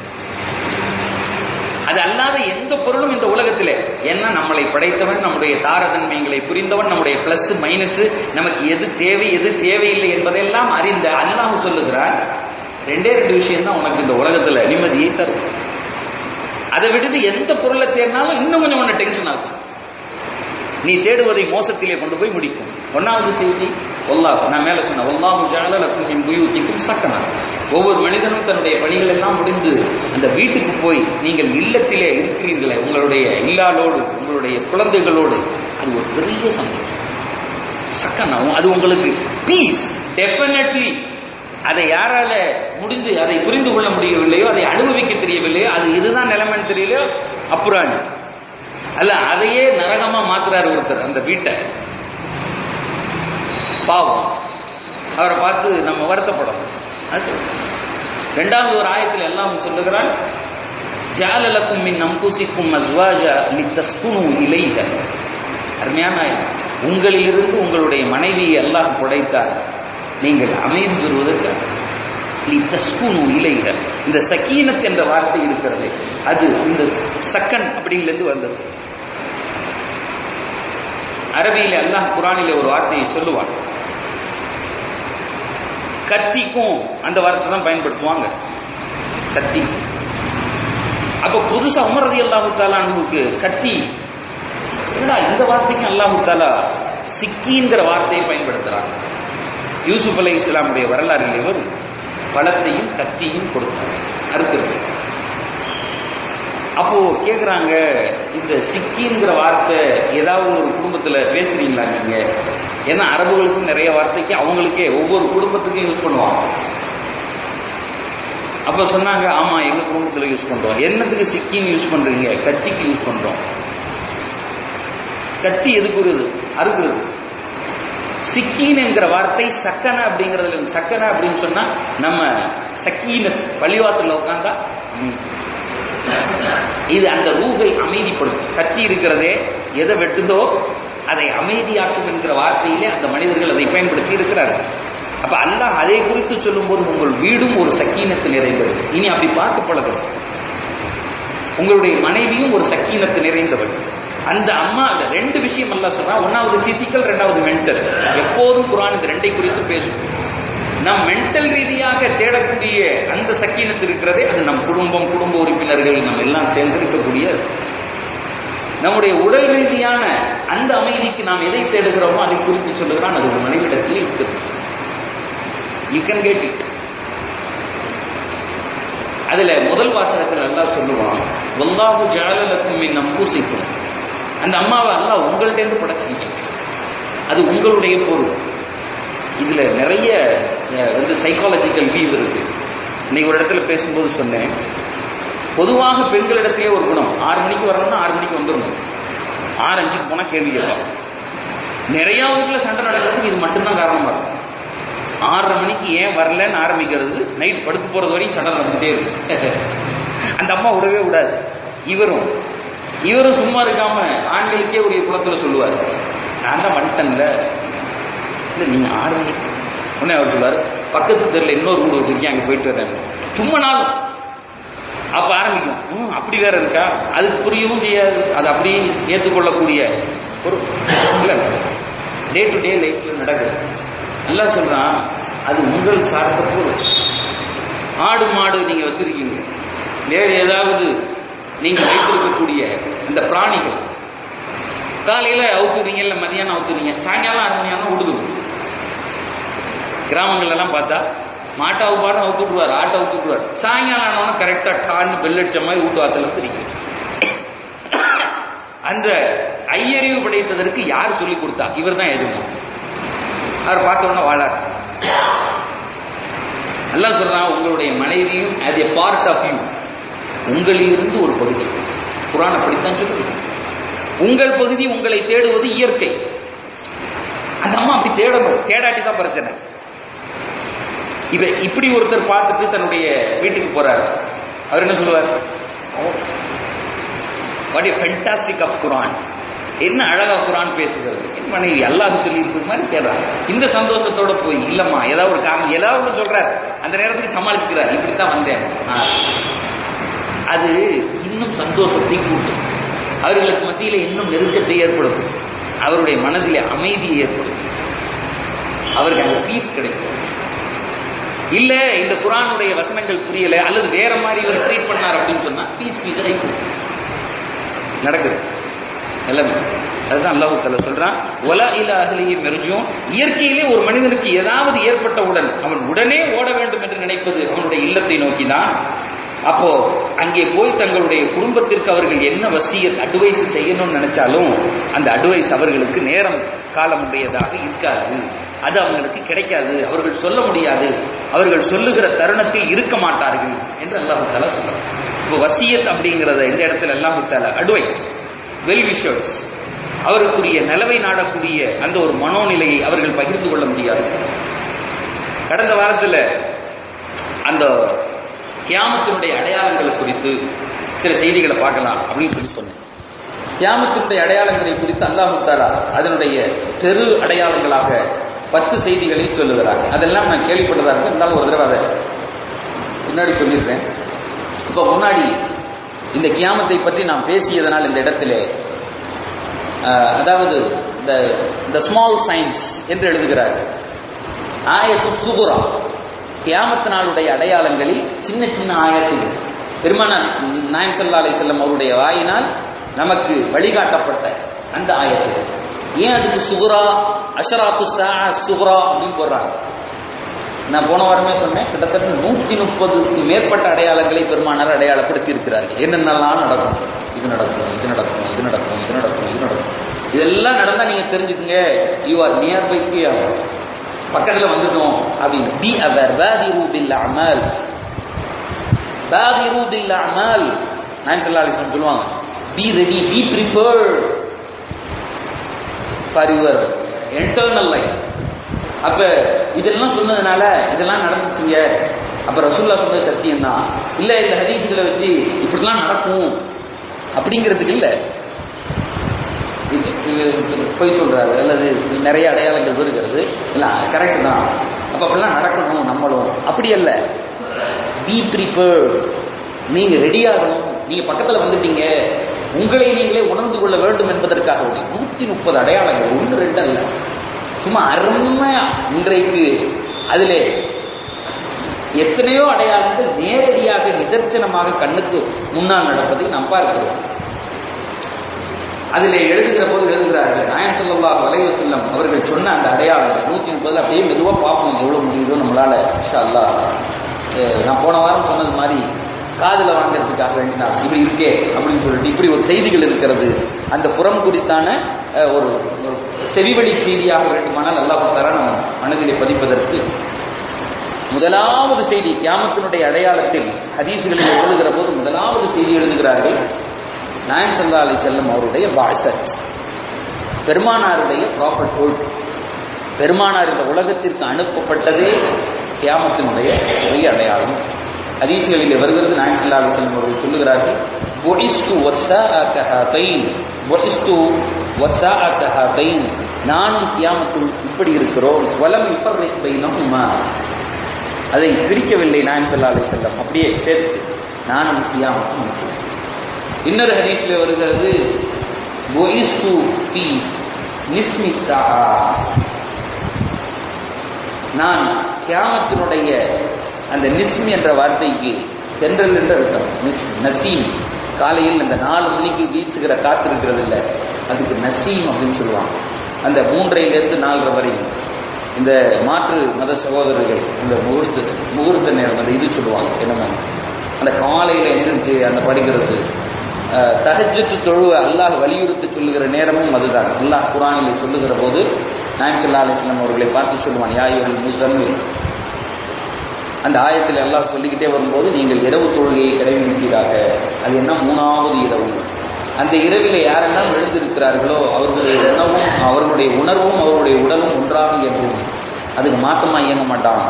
அது அல்லாத எந்த பொருளும் இந்த உலகத்தில், ஏன்னா நம்மளை படைத்தவன், நம்முடைய தாரதன்மைகளை புரிந்தவன், நம்முடைய பிளஸ் மைனஸ், நமக்கு எது தேவை எது தேவையில்லை என்பதெல்லாம் அறிந்த அல்லாஹ் சொல்லுகிறான், ரெண்டே ரெண்டு விஷயம் தான் உனக்கு இந்த உலகத்தில் நிம்மதியை தரும். அதை விட்டுட்டு எந்த பொருளை தேடினாலும் இன்னும் கொஞ்சம் ஒன்று டென்ஷன் ஆகும். நீ தேடுவதை மோசத்திலே கொண்டு போய் முடிக்கும். ஒன்னாவது செய்தி அல்லாஹ், நான் மேல சொன்ன அல்லாஹு ஜஅல லக்கும் மின் புயூத்திக்கும் சக்கனா. ஒவ்வொரு மனிதனும் தன்னுடைய பணிகள் எல்லாம் முடிந்து அந்த வீட்டுக்கு போய் நீங்கள் இல்லத்திலே இருக்கிறீர்களே, உங்களுடைய இல்லாலோடு உங்களுடைய குழந்தைகளோடு, அது ஒரு பெரிய சந்தோஷம். சக்கனா, அது உங்களுக்கு பீஸ். டெஃபினெட்லி அதை யாரால முடிந்து அதை புரிந்து கொள்ள முடியவில்லையோ, அதை அனுபவிக்க தெரியவில்லையோ, அது இதுதான் நிலைமைன்னு தெரியலையோ, அப்புறம் அல்ல அதையே நரகமா மாத்துறாரு ஒருத்தர் அந்த வீட்டை. பாவம், அவரை பார்த்து நம்ம வருத்தப்படும். இரண்டாவது ஒரு ஆயத்தில் எல்லாம் சொல்லுகிறான், ஜஅல லக்கும் மின் அன்ஃபுசிக்கும் அஸ்வாஜா லிதஸ்குனு இலைஹ. அருமையான ஆயத். உங்களிலிருந்து உங்களுடைய மனைவியை அல்லாஹ் படைத்தார் நீங்கள் அமைதி பெறுவதற்கு. லிதஸ்குனு இலைஹ, இந்த சக்கீனத் என்ற வார்த்தை இருக்கிறது, அது இந்த சக்கன் அப்படிங்கிறது வந்தது. அரபியில அல்லாஹ் குர்ஆனிலே ஒரு வார்த்தையை சொல்லுவான், கத்திக்கும் அந்த வார்த்தை தான் பயன்படுத்துவாங்க, கத்தி. அப்ப புதுசா உமர் ரலியல்லாஹு தஆலா அன்ஹுக்கு கத்தி, என்னடா இந்த வார்த்தைக்கு அல்லாஹு தஆலா சிக்கிங்கிற வார்த்தையை பயன்படுத்துறாங்க. யூசுப் அலைஹிஸ்ஸலாமுடைய வரலாறில் வரும், பழத்தையும் கத்தியும் கொடுத்தாங்க அறுக்கிறது. அப்போ கேட்குறாங்க, இந்த சிக்கிங்கிற வார்த்தை ஏதாவது ஒரு குடும்பத்தில் பேசுறீங்களா நீங்க? ஏன்னா அரபுகளுக்கும் நிறைய வார்த்தைக்கு அவங்களுக்கே ஒவ்வொரு குடும்பத்துக்கும் யூஸ் பண்ணுவாங்க. அப்போ சொன்னாங்க, ஆமா எங்க குடும்பத்தில் யூஸ் பண்றோம். என்னத்துக்கு சிக்கின்னு யூஸ் பண்றீங்க? கத்திக்கு யூஸ் பண்றோம். கத்தி எதுக்கு வருது? அறுக்கிறது. சிக்கீன் என்கிற வார்த்தை சக்கன அப்படிங்கிறதுல, சக்கன அப்படின்னு சொன்னா நம்ம சக்கீன பள்ளிவாசல்ல உட்காந்தா இது அந்த ரூஹை அமைதிப்படும். கத்தி இருக்கிறதே எதை வெட்டுதோ அதை அமைதியாக்கும் என்கிற வார்த்தையிலே அந்த மனிதர்கள் அதை பயன்படுத்தி இருக்கிறார்கள். அப்ப அல்லாஹ் அதை குறித்து சொல்லும் போது, உங்கள் வீடும் ஒரு சக்கீனத்து நிறைந்தது. இனி அப்படி பார்க்க பழகும். உங்களுடைய மனைவியும் ஒரு சக்கீனத்து நிறைந்தவள். அந்த அம்மா ரெண்டு விஷயம் அல்லாஹ் சொல்றா, ஒன்னாவது பிசிக்கல், ரெண்டாவது மென்டல். எப்போதும் குர்ஆன் இந்த ரெண்டை குறித்து பேசும். நம் மென்டல் ரீதியாக தேடக்கூடிய அந்த சக்கீனத்து இருக்கிறதே, அது நம் குடும்பம், குடும்ப உறுப்பினர்கள் நம்ம எல்லாம் சேர்ந்திருக்கக்கூடிய. நம்முடைய உடல் ரீதியான அந்த அமைதிக்கு நாம் எதை தேடுகிறோமோ அதை குறித்து சொல்லுகிறான், அது ஒரு மனிதனிடத்தில் இருக்கிறது. You can get it. அதுல முதல் வாசகத்தில் அல்லாஹ் சொல்லுவான், வல்லாஹு ஜஅல லக்கும் மின் அன்ஃபுசிக்கும். அந்த அம்மாவை அல்லாஹ் உங்கள்ட்ட இருந்து படைச்சீங்க, அது உங்களுடைய பொருள். இதுல நிறைய வந்து சைக்காலஜிக்கல் வியூ இருக்கு. இன்னைக்கு ஒரு இடத்துல பேசும்போது சொன்னேன், பொதுவாக பெண்களிடத்திலே ஒரு குணம், ஆறு மணிக்கு வரணும்னா ஆறு மணிக்கு வந்துடணும், ஆறு அஞ்சுக்கு போனா கேள்வி கேட்பாங்க. நிறைய ஊர்ல சண்டை நடக்கிறதுக்கு இது மட்டும்தான் காரணமா இருக்கும். ஆறரை மணிக்கு ஏன் வரலன்னு ஆரம்பிக்கிறது, நைட் படுத்து போறது வரையும் சண்டை நடந்துகிட்டே இருக்கு. அந்த அம்மா விடவே விடாது. இவரும் இவரும் சும்மா இருக்காம ஆண்களுக்கே ஒரு குளத்துல சொல்லுவார், நான் தான் வந்துட்டேன்ல, இல்லை நீங்க ஆறு மணிக்கு. உடனே அவர் சொல்லுவார், பக்கத்து தெருல இன்னொரு வீடு வச்சிருக்கேன், அங்கே போயிட்டு வர்றாங்க. சும்மா நாளும் அப்ப ஆரம்பிக்கும், அப்படி வேற இருக்கா, அது புரியவும் செய்யாது, அது அப்படியே ஏற்றுக்கொள்ளக்கூடிய ஒரு இல்லை டே டு டே லைஃப்ல நடக்குது. நல்லா சொல்றான், அது உங்கள் சார்ந்த பொருள். ஆடு மாடு நீங்க வச்சிருக்கீங்க, வேறு ஏதாவது நீங்க வைத்திருக்கக்கூடிய இந்த பிராணிகள், காலையில அவுத்துறீங்க, இல்லை மதியானம் அவுத்துறீங்க, சாயங்காலம் ஆறு மணி ஆனால் விடுது. கிராமங்கள் எல்லாம் பார்த்தா மாட்டை அவுப்பாடு அவுத்து விட்டுருவார், ஆட்டை அவுத்து விட்டுருவார். சாயங்காலம் ஆனவன கரெக்டா டான்னு பெல் அடிச்ச மாதிரி வீட்டு வாசல தெரியும். அந்த ஐயறிவு படைத்ததற்கு யார் சொல்லிக் கொடுத்தா? இவர் தான் எதுவும். அவர் பார்த்தோன்னா வாழார். அல்லாஹ் சொல்றான், உங்களுடைய மனைவியும் as a part of you, உங்களிலிருந்து ஒரு பகுதி. குர்ஆன் அப்படித்தான் சொல்லுது. உங்கள் பகுதி உங்களை தேடுவது இயற்கை. அந்த அம்மா அப்படி தேடணும், தேடாட்டி தான் பிரச்சனை. இவ இப்படி ஒருத்தர் பார்த்துட்டு தன்னுடைய வீட்டுக்கு போறாரு, அவர் என்ன சொல்லுவார்? What a fantastic of Quran. என்ன அழகா குரான் பேசுகிறது, என் மனைவி அல்லாஹ் சொல்லி இருக்கிற மாதிரி கேட்றாங்க. இந்த சந்தோஷத்தோட போய் இல்லம்மா ஏதாவது ஒரு காரணம் ஏதாவது சொல்றாரு, அந்த நேரத்துக்கு சமாளிக்கிறார், இப்படித்தான் வந்தேன், அது இன்னும் சந்தோஷத்தை கூட்டும், அவர்களுக்கு மத்தியில இன்னும் நெருக்கத்தை ஏற்படுத்தும், அவருடைய மனதிலே அமைதியை ஏற்படுத்தும், அவருக்கு அந்த பீஸ் கிடைக்கும். இல்ல இந்த குரானுடைய வசனங்கள் புரியல அல்லது வேற மாதிரி இவர் ட்ரீட் பண்ணார் அப்படின்னு சொன்னா பீஸ் பீஸ் நடக்குது எல்லாமே. அதுதான் அல்லாஹ் தஆலா சொல்றான், வலா இலா அஹ்லிஹி யர்ஜூன். இயற்கையிலே ஒரு மனிதனுக்கு ஏதாவது ஏற்பட்டவுடன் அவன் உடனே ஓட வேண்டும் என்று நினைப்பது அவனுடைய இல்லத்தை நோக்கிதான். அப்போ அங்கே போய் தங்களுடைய குடும்பத்திற்கு அவர்கள் என்ன வசியத் அட்வைஸ் செய்யணும்னு நினைச்சாலும் அந்த அட்வைஸ் அவர்களுக்கு நேரம் காலம் உடையதாக இருக்காது, அது அவங்களுக்கு கிடைக்காது, அவர்கள் சொல்ல முடியாது, அவர்கள் சொல்லுகிற தருணத்தில் இருக்க மாட்டார்கள் என்று அல்லாஹ் தஆலா சொல்றார். இப்போ வசியத் அப்படிங்கிறத இந்த இடத்துல அல்லாஹ் தஆலா அட்வைஸ், வெல் விஷர்ஸ், அவருக்குரிய நிலவை நாடக்கூடிய அந்த ஒரு மனோநிலையை அவர்கள் பகிர்ந்து கொள்ள முடியாது. கடந்த வாரத்தில் அந்த கியாமத்தினுடைய அடையாளங்களை குறித்து சில செய்திகளை பார்க்கலாம் அப்படின்னு சொல்லி சொன்னேன். கியாமத்தினுடைய அடையாளங்களை குறித்து அல்லாஹ் தஆலா அதனுடைய பெரு அடையாளங்களாக பத்து செய்திகளை சொல்லுகிறார். அதெல்லாம் நான் கேள்விப்பட்டதா இருக்கேன், இருந்தாலும் ஒரு தடவை அதை முன்னாடி சொல்லியிருக்கேன். இப்போ முன்னாடி இந்த கியாமத்தை பற்றி நாம் பேசியதனால் இந்த இடத்துல அதாவது இந்த ஸ்மால் சயின்ஸ் என்று எழுதுகிறார். ஆயத்து சுகுரா, கியாமத்து நாளுடைய அடையாளங்களில் சின்ன சின்ன ஆயத்துகள் பெருமானார் நாயகம் ஸல்லல்லாஹு அலைஹி வஸல்லம் அவருடைய வாயினால் நமக்கு வழிகாட்டப்பட்ட அந்த ஆயத்துகள். ஏன் அதுக்கு சுகுரா, அஷராத்து ஸாஅ சுகுரா அப்படின்னு போடுறாங்க? நான் போன வாரமே சொன்னேன், கிட்டத்தட்ட நூற்றி முப்பதுக்கு மேற்பட்ட அடையாளங்களை பெருமானார் அடையாளப்படுத்தி இருக்கிறார்கள். என்னென்னலாம் நடக்கும், இது நடக்கும், இது நடக்கும், இது நடக்கும், இது நடக்கும், இது நடக்கும், இதெல்லாம் நடந்தா நீங்க தெரிஞ்சுக்கங்க, யூ ஆர் நியர் பை கியாமத், பக்கத்துல வந்துட்டோம் அப்படின்னு. பி அவர் பாதிரு பில் அமல், பாதிரு பில் அமல் நாயகம் ஸல்லல்லாஹு அலைஹி வஸல்லம் சொல்லுவாங்க, be ready, be prepared for your internal life. அப்ப இதெல்லாம் சொன்னதுனால இதெல்லாம் நடந்துச்சுங்க, அப்ப ரசூலுல்லாஹ் சொன்ன சத்தியம் தான் இல்ல, இந்த ஹதீஸ்களை வச்சு இப்படிலாம் நடக்கும் அப்படிங்கிறதுக்கு இல்ல, போய் சொல்றாரு அல்லது நிறைய அடையாளங்கள் வருகிறது இல்ல, கரெக்ட் தான், அப்ப அப்படிலாம் நடக்கணும் நம்மளும், அப்படி அல்ல, பி ப்ரிப்பேர்ட், நீங்க ரெடியாகணும், நீங்க பக்கத்துல வந்துட்டீங்க, உங்களை நீங்களே உணர்ந்து கொள்ள வேண்டும் என்பதற்காக நூத்தி முப்பது அடையாளங்கள், ஒன்று ரெண்டு அல்ல, சும்மா அருமையா இன்றைக்கு அதிலே எத்தனையோ அடையாளங்கள் நேரடியாக நிதர்சனமாக கண்ணுக்கு முன்னால் நடப்பதை நாம் பார்க்கிறோம். அதிலே எழுதுகிற போது எழுதுகிறார்கள், நாயகம் ஸல்லல்லாஹு அலைஹி வஸல்லம் அவர்கள் சொன்ன அந்த அடையாளங்கள் நூற்றி முப்பது அப்படியே மெதுவா பார்ப்போம் எவ்வளவு முடியுதோ நம்மளால இன்ஷா அல்லாஹ். நான் போன வாரம் சொன்னது மாதிரி காதுல வாங்கிறதுக்காக வேண்டினா இப்படி இருக்கே அப்படின்னு சொல்லிட்டு இப்படி ஒரு செய்திகள் இருக்கிறது, அந்த புறம் குறித்தான ஒரு செவிவழி செய்தியாக வேண்டுமானால் அல்லாஹ் தஆலா நம்ம மனதிலே பதிப்பதற்கு முதலாவது செய்தி கியாமத்தினுடைய அடையாளத்தில் ஹதீஸ்களில் எழுதுகிற போது முதலாவது செய்தி எழுதுகிறார்கள், நாயகம் ஸல்லல்லாஹு அலைஹி வஸல்லம் அவருடைய பஅஸத், பெருமானாருடைய ப்ராஃபட்ஹுட், பெருமானார் இந்த உலகத்திற்கு அனுப்பப்பட்டதே கியாமத்தினுடைய பெரிய அடையாளம். ஹதீஸ்களில் வருகிறது, நாயகம் ஸல்லல்லாஹு அலைஹி வஸல்லம் அவர்கள் சொல்லுகிறார்கள், புஇஸ்து வஸ்ஸாஅக ஹாதைன், புஇஸ்து வஸ்ஸாஅக ஹாதைன், நானும் கியாமத்தும் இப்படி இருக்கிறோம், வலம் யுஃபர்ரிக் பைனஹுமா, அதை பிரிக்கவில்லை நாயகம் ஸல்லல்லாஹு அலைஹி வஸல்லம், அப்படியே சேர்த்து நானும் கியாமத்தும். இன்னொரு ஹதீஸ்ல வருகிறது, புஇஸ்து ஃபீ நிஸ்மி ஸாஆ, நான் கியாமத்தினுடைய அந்த நிஸ்மி என்ற வார்த்தைக்கு தென்றல் என்ற அர்த்தம், நசீம், காலையில் அந்த நாலு மணிக்கு வீசுகிற காற்று இருக்கிறது இல்லை, அதுக்கு நசீம் அப்படின்னு சொல்லுவாங்க. அந்த மூன்றையிலிருந்து நாலரை வரை இந்த மாற்று மத சகோதரர்கள் இந்த முகூர்த்த முகூர்த்த நேரம் அந்த இது சொல்லுவாங்க, என்னமோ அந்த காலையில் எழுந்திரிச்சு அந்த படிக்கிறது, தஹஜ்ஜுத் தொழுவ அல்லாஹ் வலியுறுத்தி சொல்லுகிற நேரமும் அதுதான். அல்லாஹ் குர்ஆனிலே சொல்லுகிற போது நாயகம் ஸல்லல்லாஹு அலைஹி வஸல்லம் அவர்களை பார்த்து சொல்லுவான், யா அய்யுஹல் முஸம்மில், அந்த ஆயத்தில் எல்லாம் சொல்லிக்கிட்டே வரும்போது நீங்கள் இரவு தொழுகையை கடைபிடிக்கிறாக, அது என்ன மூணாவது இரவு, அந்த இரவில் யாரெல்லாம் எழுந்திருக்கிறார்களோ அவர்களுடைய உணவும் அவர்களுடைய உணர்வும் அவருடைய உடலும் ஒன்றாக இயங்கும், அதுக்கு மாற்றமா இயங்க மாட்டான்,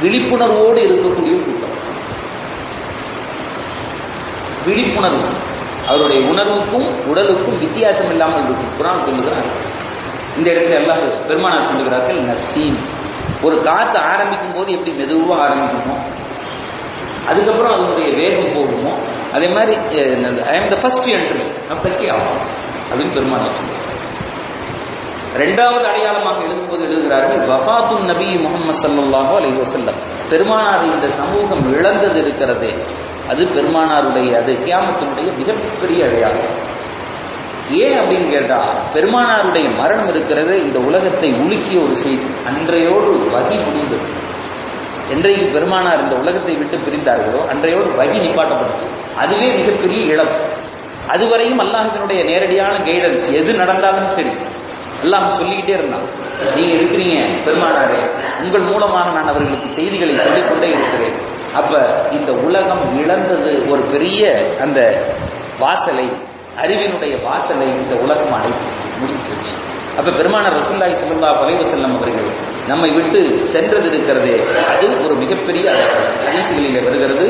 விழிப்புணர்வோடு இருக்கக்கூடிய கூட்டம், விழிப்புணர்வு அவருடைய உணர்வுக்கும் உடலுக்கும் வித்தியாசம் இல்லாமல் இருக்கும். குர்ஆன் சொல்லுகிறார். இந்த இடத்துல எல்லாம் பெருமானார் சொல்லுகிறார்கள், நசீம். ஒரு காற்று ஆரம்பிக்கும் போது எப்படி மெதுவாக ஆரம்பிக்குமோ, அதுக்கப்புறம் அதனுடைய வேகம் போகுமோ, அதே மாதிரி I am the first entry அப்படி ஆகும் அப்படின்னு பெருமானார் சொல்லுவார். இரண்டாவது அடையாளமாக எழுதும்போது எழுதுகிறார்கள், வஃபாத்துன் நபி முஹம்மது ஸல்லல்லாஹு அலைஹி வஸல்லம். பெருமானார் இந்த சமூகம் இழந்தது இருக்கிறது, அது பெருமானாருடைய அது கியாமத்தினுடைய மிகப்பெரிய அடையாளம். ஏன் அப்படின்னு கேட்டா, பெருமானாருடைய மரணம் இருக்கிறது இந்த உலகத்தை உலுக்கிய ஒரு செய்தி. அன்றையோடு வகி முடிந்தது. என்றைக்கு பெருமானார் இந்த உலகத்தை விட்டு பிரிந்தார்களோ அன்றையோடு வகி நிப்பாட்டப்பட்டுச்சு. அதுவே மிகப்பெரிய இழப்பு. அதுவரையும் அல்லாஹ்வினுடைய நேரடியான கைடன்ஸ், எது நடந்தாலும் சரி அல்லாஹ் சொல்லிக்கிட்டே இருந்தான், நீங்க இருக்கிறீங்க பெருமானாரே, உங்கள் மூலமாக நான் அவர்களுக்கு செய்திகளை சொல்லிக்கொண்டே இருக்கிறேன். அப்ப இந்த உலகம் இழந்தது ஒரு பெரிய அந்த வாசலை, அறிவினுடைய வாசலை இந்த உலகம் அடைத்து முடிச்சு. அப்ப பெருமானார் ரசூலுல்லாஹி ஸல்லல்லாஹு அலைஹி வஸல்லம் அவர்கள் நம்மை விட்டு சென்றது இருக்கிறதே, அது ஒரு மிகப்பெரிய ஹதீஸ்களில் வருகிறது,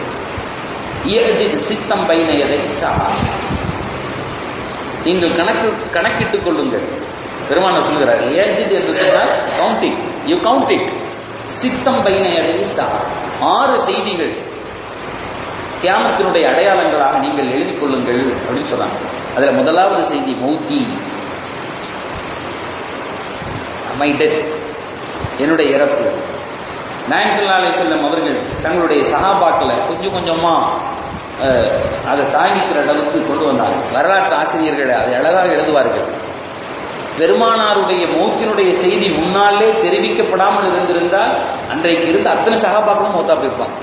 சித்தம் பைனையதை நீங்கள் கணக்கு கணக்கிட்டுக் கொள்ளுங்கள். பெருமானார் சொல்கிறார், ஏஜித் என்று சொன்னால் கவுண்டிங், யூ கவுண்ட் இட். சித்தம் பைனையதை ஆறு செய்திகள் கியாமத்தினுடைய அடையாளங்களாக நீங்கள் எழுதிக் கொள்ளுங்கள் அப்படின்னு சொன்னாங்க. அதுல முதலாவது செய்தி மௌத்தி, மை டெத், என்னுடைய இறப்பு. நாயகம் ஸல்லல்லாஹு அலைஹி வஸல்லம் அவர்கள் தங்களுடைய சஹாபாக்களை கொஞ்சம் கொஞ்சமா அதை தாங்கிக்கிற அளவுக்கு கொண்டு வந்தாங்க. வரலாற்று ஆசிரியர்கள் அதை அழகாக எழுதுவார்கள். பெருமானாருடைய மௌத்தினுடைய செய்தி முன்னாலே தெரிவிக்கப்படாமல் இருந்திருந்தால் அன்றைக்கு இருந்து அத்தனை சஹாபாக்களும் மௌத்தா போயிருப்பாங்க.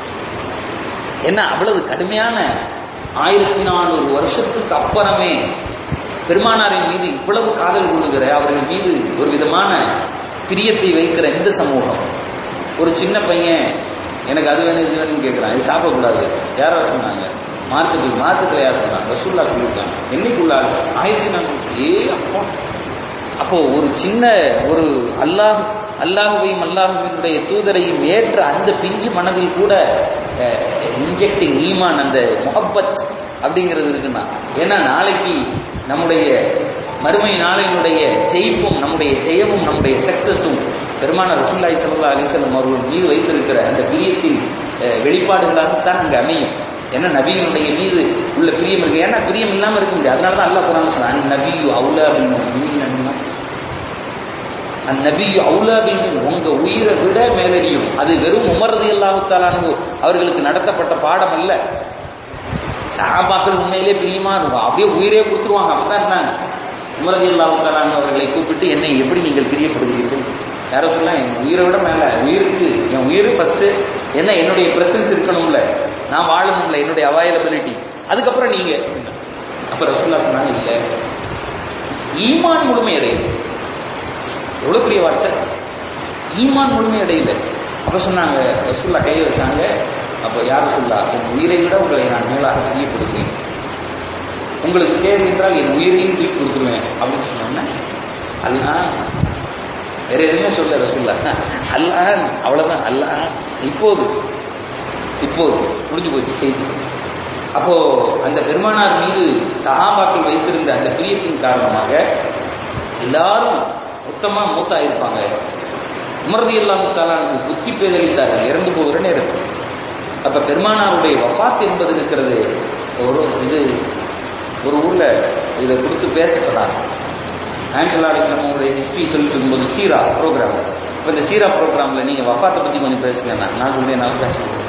என்ன அவ்வளவு கடுமையான ஆயிரத்தி நானூறு வருஷத்துக்கு அப்புறமே பெருமானாரின் மீது இவ்வளவு காதல் கொள்ளுகிற, அவர்கள் மீது ஒரு விதமான பிரியத்தை வைக்கிற இந்த சமூகம், ஒரு சின்ன பையன் எனக்கு அது வேணும் இது வேணும்னு கேட்குறான், இது சாப்பிடக்கூடாது. யாரோ சொன்னாங்க, மார்க்கெட்டுக்கு மார்க்கெட்டில் யார் சொன்னாங்க, ரசூல்லா சொல்லியிருக்காங்க. என்னைக்குள்ளாக ஆயிரத்தி நானூறு ஏ அப்போ அப்போ ஒரு சின்ன ஒரு அல்லாஹ் அல்லாஹுவையும் அல்லாஹுவினுடைய தூதரையும் ஏற்ற அந்த பிஞ்சு மனதில் கூட இன்ஜெக்டிங் ஈமான், அந்த முஹப்பத் அப்படிங்கிறது இருக்குன்னா, ஏன்னா நாளைக்கு நம்முடைய மறுமை நாளினுடைய ஜெயிப்பும் நம்முடைய ஜெயமும் நம்முடைய சக்சஸும் பெருமானார் ரசூலுல்லாஹி ஸல்லல்லாஹு அலைஹி வஸல்லம் அவர்கள் மீது வைத்திருக்கிற அந்த பிரியத்தின் வெளிப்பாடுகளாகத்தான் அங்கே அமையும். ஏன்னா நபியினுடைய மீது உள்ள பிரியம் இருக்கு. ஏன்னா பிரியம் இல்லாமல் இருக்க முடியாது. அதனால தான் அல்லாஹ் குர்ஆன்ல சொன்னான், நபியு அவுலா பில் முஃமினீன, அந்த நபியு அவுலா பில் முஃமினீன, உங்க உயிரை விட மேலறியும். அது வெறும் உமர் ரலியல்லாஹு தஆலா அன்ஹு அவர்களுக்கு நடத்தப்பட்ட பாடம் அல்ல. சஹாபாக்கள் உண்மையிலே பிரியமா இருக்கும், அப்படியே உயிரே கொடுத்துருவாங்க. அப்படிதான் இருந்தாங்க. உமர் ரலியல்லாஹு தஆலா அன்ஹு அவர்களை கூப்பிட்டு, என்னை எப்படி நீங்கள் பிரியப்படுகிறீர்கள்? யாரோ சொன்னா, என் உயிரை விட மேல உயிருக்கு, என் உயிர் ஃபர்ஸ்ட், என்ன என்னுடைய பிரசன்ஸ் இருக்கணும்ல, நான் வாழணும்ல, என்னுடைய அவைலபிலிட்டி, அதுக்கப்புறம் நீங்க. அப்ப ரசூலுல்லாஹ் சொன்னாங்க, இல்ல, ஈமான் முழுமை அடையுது. எவ்வளவு பெரிய வார்த்தை, ஈமான் முழுமை அடையுது. அப்ப சொன்னாங்க, ரசூலுல்லாஹ் கையை வச்சாங்க. அப்ப யார் சொல்லா, என் உயிரை விட உங்களை நான் மேலாக பிரியப்படுகிறேன், உங்களுக்கு தேவை என்றால் என் உயிரையும் தூக்கி கொடுத்துருவேன் அப்படின்னு சொன்னோன்னா, அல்லாஹ் வேற எதுவுமே சொல்ல ரசூலுல்லாஹ், அல்லாஹ் அவ்வளவுதான், அல்லாஹ் இப்போது இப்போது முடிஞ்சு போச்சு செய்தி. அப்போ அந்த பெருமானார் மீது சஹாபாக்கள் வைத்திருந்த அந்த பிரியத்தின் காரணமாக எல்லாரும் மொத்தமா மூத்தா இருப்பாங்க. உமர் ரலியல்லாஹு தஆலா புத்தி பேதலித்தார்கள் இறந்து போகிற நேரத்தில். அப்ப பெருமானாருடைய வஃபாத் என்பது இருக்கிறது, ஒரு இது ஒரு ஊர்ல இதை கொடுத்து பேசப்படாது. நாயகம் நம்மளுடைய ஹிஸ்டரி சொல்லிட்டு இருக்கும்போது சீரா ப்ரோக்ராம், இப்போ இந்த சீரா ப்ரோக்ராம்ல நீங்க வஃபாத்தை பத்தி கொஞ்சம் பேசுகிறேன். நான் சொல்றேன், நான் பேச முடியும்,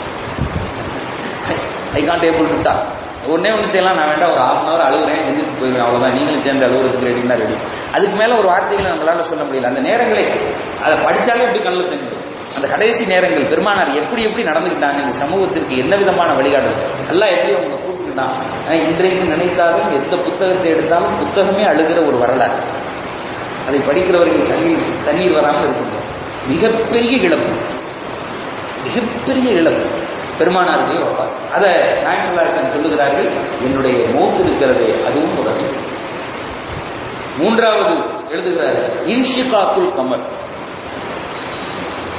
I can't able to talk. ஒன்னே ஒன்று செய்யலாம், நான் வேண்டாம் ஒரு ஹாஃப் அன் அவர் அழுகுறேன், எந்திரிச்சு போயிடுவேன், அவ்வளோதான். நீங்களும் சேர்ந்து அழுகுறதுக்கு ரெடினா ரெடி. அதுக்கு மேலே ஒரு வார்த்தைகளை நம்மளால சொல்ல முடியல. அந்த நேரங்களை அதை படித்தாலே எப்படி கண்ணில் தெரியும். அந்த கடைசி நேரங்கள் பெருமானார் எப்படி எப்படி நடந்துக்கிட்டாங்க, இந்த சமூகத்திற்கு என்ன விதமான வழிகாட்டுது, எல்லாம் எப்படி அவங்க கூப்பிட்டுக்கிட்டான். இன்றைக்கு நினைத்தாலும் எந்த புத்தகத்தை எடுத்தாலும் புத்தகமே அழுகிற ஒரு வரலாறு. அதை படிக்கிறவர்கள் தண்ணீர் தண்ணீர் வராமல் இருக்கின்றோம். மிகப்பெரிய இழப்பு, மிகப்பெரிய இழப்பு பெருமானாருடைய வஃபாத். அதை நாயகம் ஸல்லல்லாஹு அலைஹி வஸல்லம் சொல்லுகிறார்கள், என்னுடைய மௌத் இருக்கிறதே அதுவும் ஒரு அறிவு. மூன்றாவது எழுதுகிறார், இன்ஷிகாக்குல் கமர்,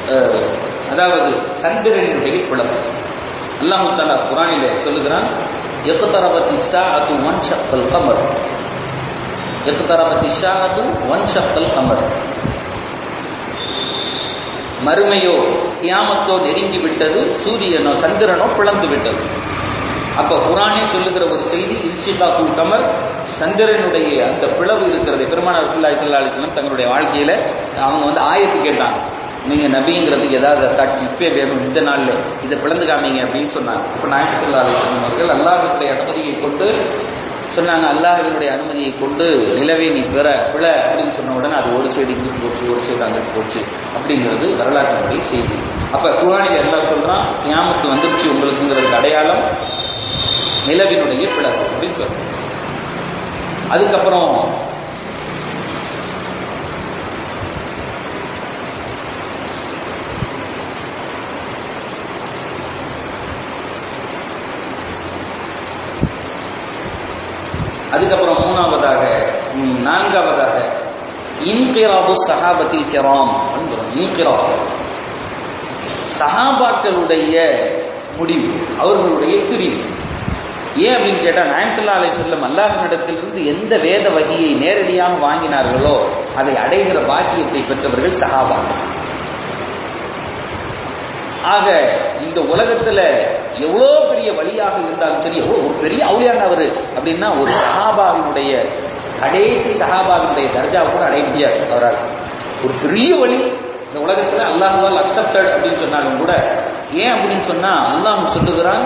அதாவது சந்திரனுடைய பிளவு. அல்லாஹ் தஆலா குர்ஆனிலே சொல்லுகிறான், இக்தரபத் இஸ்ஸாஅத்து வன்ஷக்கல் கமர், இக்தரபத் இஸ்ஸாஅத்து வன்ஷக்கல் கமர். மறுமையோ கியாமத்தோ நெருங்கி விட்டது, சூரியனோ சந்திரனோ பிளந்து விட்டது. அப்ப குர்ஆனே சொல்லுகிற ஒரு செய்தி, இன்ஷிகாகுல் கமர், சந்திரனுடைய அந்த பிளவு இருக்கிறது. பெருமானார் ரசூலுல்லாஹி ஸல்லல்லாஹு அலைஹி வஸல்லம் தங்களுடைய வாழ்க்கையில அவங்க வந்து ஆயத்து கேட்டாங்க, நீங்க நபிங்கிறதுக்கு ஏதாவது காட்சி இப்பே வேணும், இந்த நாள்ல இதை பிளந்து காமிங்க அப்படின்னு சொன்னாங்க. இப்ப நாயகம் ஸல்லல்லாஹு அலைஹி வஸல்லம் அவர்கள் அல்லாஹ்வுடைய அனுமதியை கொண்டு சொன்னாங்க, அல்லாஹ்வினுடைய அனுமதியை கொண்டு நிலவை நீ பெற பிழ அப்படின்னு சொன்ன உடனே அது ஒரு சைடு இங்கிட்டு போச்சு, ஒரு சைடு அங்கிட்டு போச்சு அப்படிங்கிறது வரலாற்றினுடைய செய்தி. அப்ப குர்ஆனில் எல்லாம் சொல்றான், கியாமத்து வந்துருச்சு உங்களுக்குங்கிறதுக்கு அடையாளம் நிலவினுடைய பிளவு அப்படின்னு சொல்றாங்க. அதுக்கப்புறம் அதுக்கப்புறம் மூணாவதாக நான்காவதாக இன்கிராபு சஹாபத்தில் கிராம், இன்கிராப் சஹாபாக்களுடைய முடிவு, அவர்களுடைய பிரிவு. ஏன் அப்படின்னு கேட்டா, நாயகம் ஸல்லல்லாஹு அலைஹி வஸல்லம் அல்லாஹ்விடத்திலிருந்து எந்த வேத வகியை நேரடியாக வாங்கினார்களோ அதை அடைகிற பாக்கியத்தை பெற்றவர்கள் சஹாபாக்கள். ஆக இந்த உலகத்துல எவ்வளோ பெரிய வழியாக இருந்தாலும் சரி, எவ்வளோ ஒரு பெரிய அவுலியாங்க அவரு அப்படின்னா ஒரு சஹாபாவினுடைய கடைசி சஹாபாவினுடைய தர்ஜாவை கூட அடைய முடியாது அவரால். ஒரு பெரிய வழி இந்த உலகத்துல அல்லாஹ்வால் அக்செப்டட் அப்படின்னு சொன்னாலும் கூட, ஏன் அப்படின்னு சொன்னா அல்லாஹ் சொல்லுகிறான்,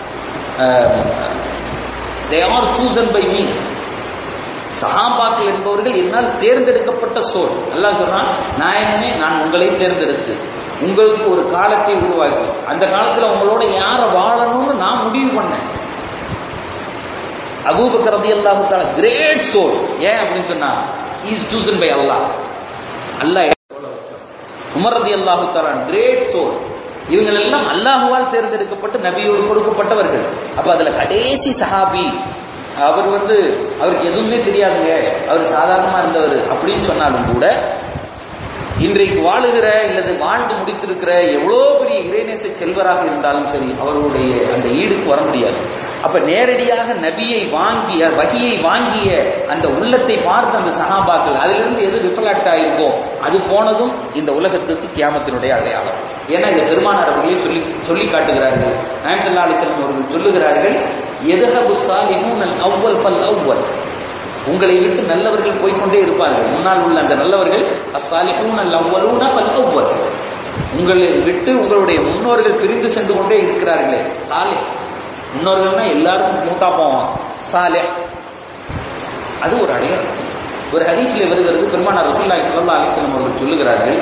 they are chosen by me. சஹாபாக்கள் என்பவர்கள் என்னால் தேர்ந்தெடுக்கப்பட்ட சோல். அல்லாஹ் சொன்னான், நாயகமே நான் உங்களை தேர்ந்தெடுத்து உங்களுக்கு ஒரு காலத்தை உருவாக்கி அந்த காலத்துல உங்களோட யாரை வாழணும்னு நான் முடிவு பண்ணேன். அபூபக்கர் ரலியல்லாஹு தஆலா கிரேட் சோல். ஏன் அப்படின்னு சொன்னா he is chosen by Allah. Allah. Umar ரலியல்லாஹு தஆலா கிரேட் சோல். இவங்க எல்லாம் அல்லாஹ்வால் தேர்ந்தெடுக்கப்பட்டு நபியோடு கொடுக்கப்பட்டவர்கள். அப்ப அதுல கடைசி சஹாபி அவர் வந்து அவருக்கு எதுவுமே தெரியாதுங்க, அவர் சாதாரணமா இருந்தவர் அப்படின்னு சொன்னாலும் கூட, இன்றைக்கு வாழுகிற இல்லது வாழ்ந்து முடித்திருக்கிற எவ்வளோ பெரிய இறைநேச செல்வராக இருந்தாலும் சரி, அவர்களுடைய அந்த ஈடுக்கு வர முடியாது. அப்ப நேரடியாக நபியை வாங்கிய வகியை வாங்கிய அந்த உள்ளத்தை பார்த்த அந்த சஹாபாக்கள் அதிலிருந்து எது ரிஃப்ளெக்ட் ஆயிருக்கோ அது போனதும் இந்த உலகத்துக்கு கியாமத்தினுடைய அடையாளம். ஏன்னா இந்த பெருமானார் அவர்களே சொல்லி சொல்லி காட்டுகிறார்கள். நாயகம் ஸல்லல்லாஹு அலைஹி வஸல்லம் அவர்கள் சொல்லுகிறார்கள், யذهبு ஸாலிஹூன அவ்வல் ஃபல் அவ்வல், உங்களை விட்டு நல்லவர்கள் போய்கொண்டே இருப்பார்கள். முன்னால் உள்ள அந்த நல்லவர்கள் அஸ்ஸாலிஹூன அவ்வலூன ஃபல் அவ்வல், உங்களை விட்டு உங்களுடைய முன்னோர்கள் பிரிந்து சென்று கொண்டே இருக்கிறார்களே. சாலிஹ் முன்னோர்கள்னா எல்லாரும் மூத்தா போவான், சாலிஹ் அது ஒரு அடையாளம். ஒரு ஹதீஸிலே வருகிறது, பெருமானார் ரசூலுல்லாஹி ஸல்லல்லாஹு அலைஹி வஸல்லம் அவர்கள் சொல்லுகிறார்கள்,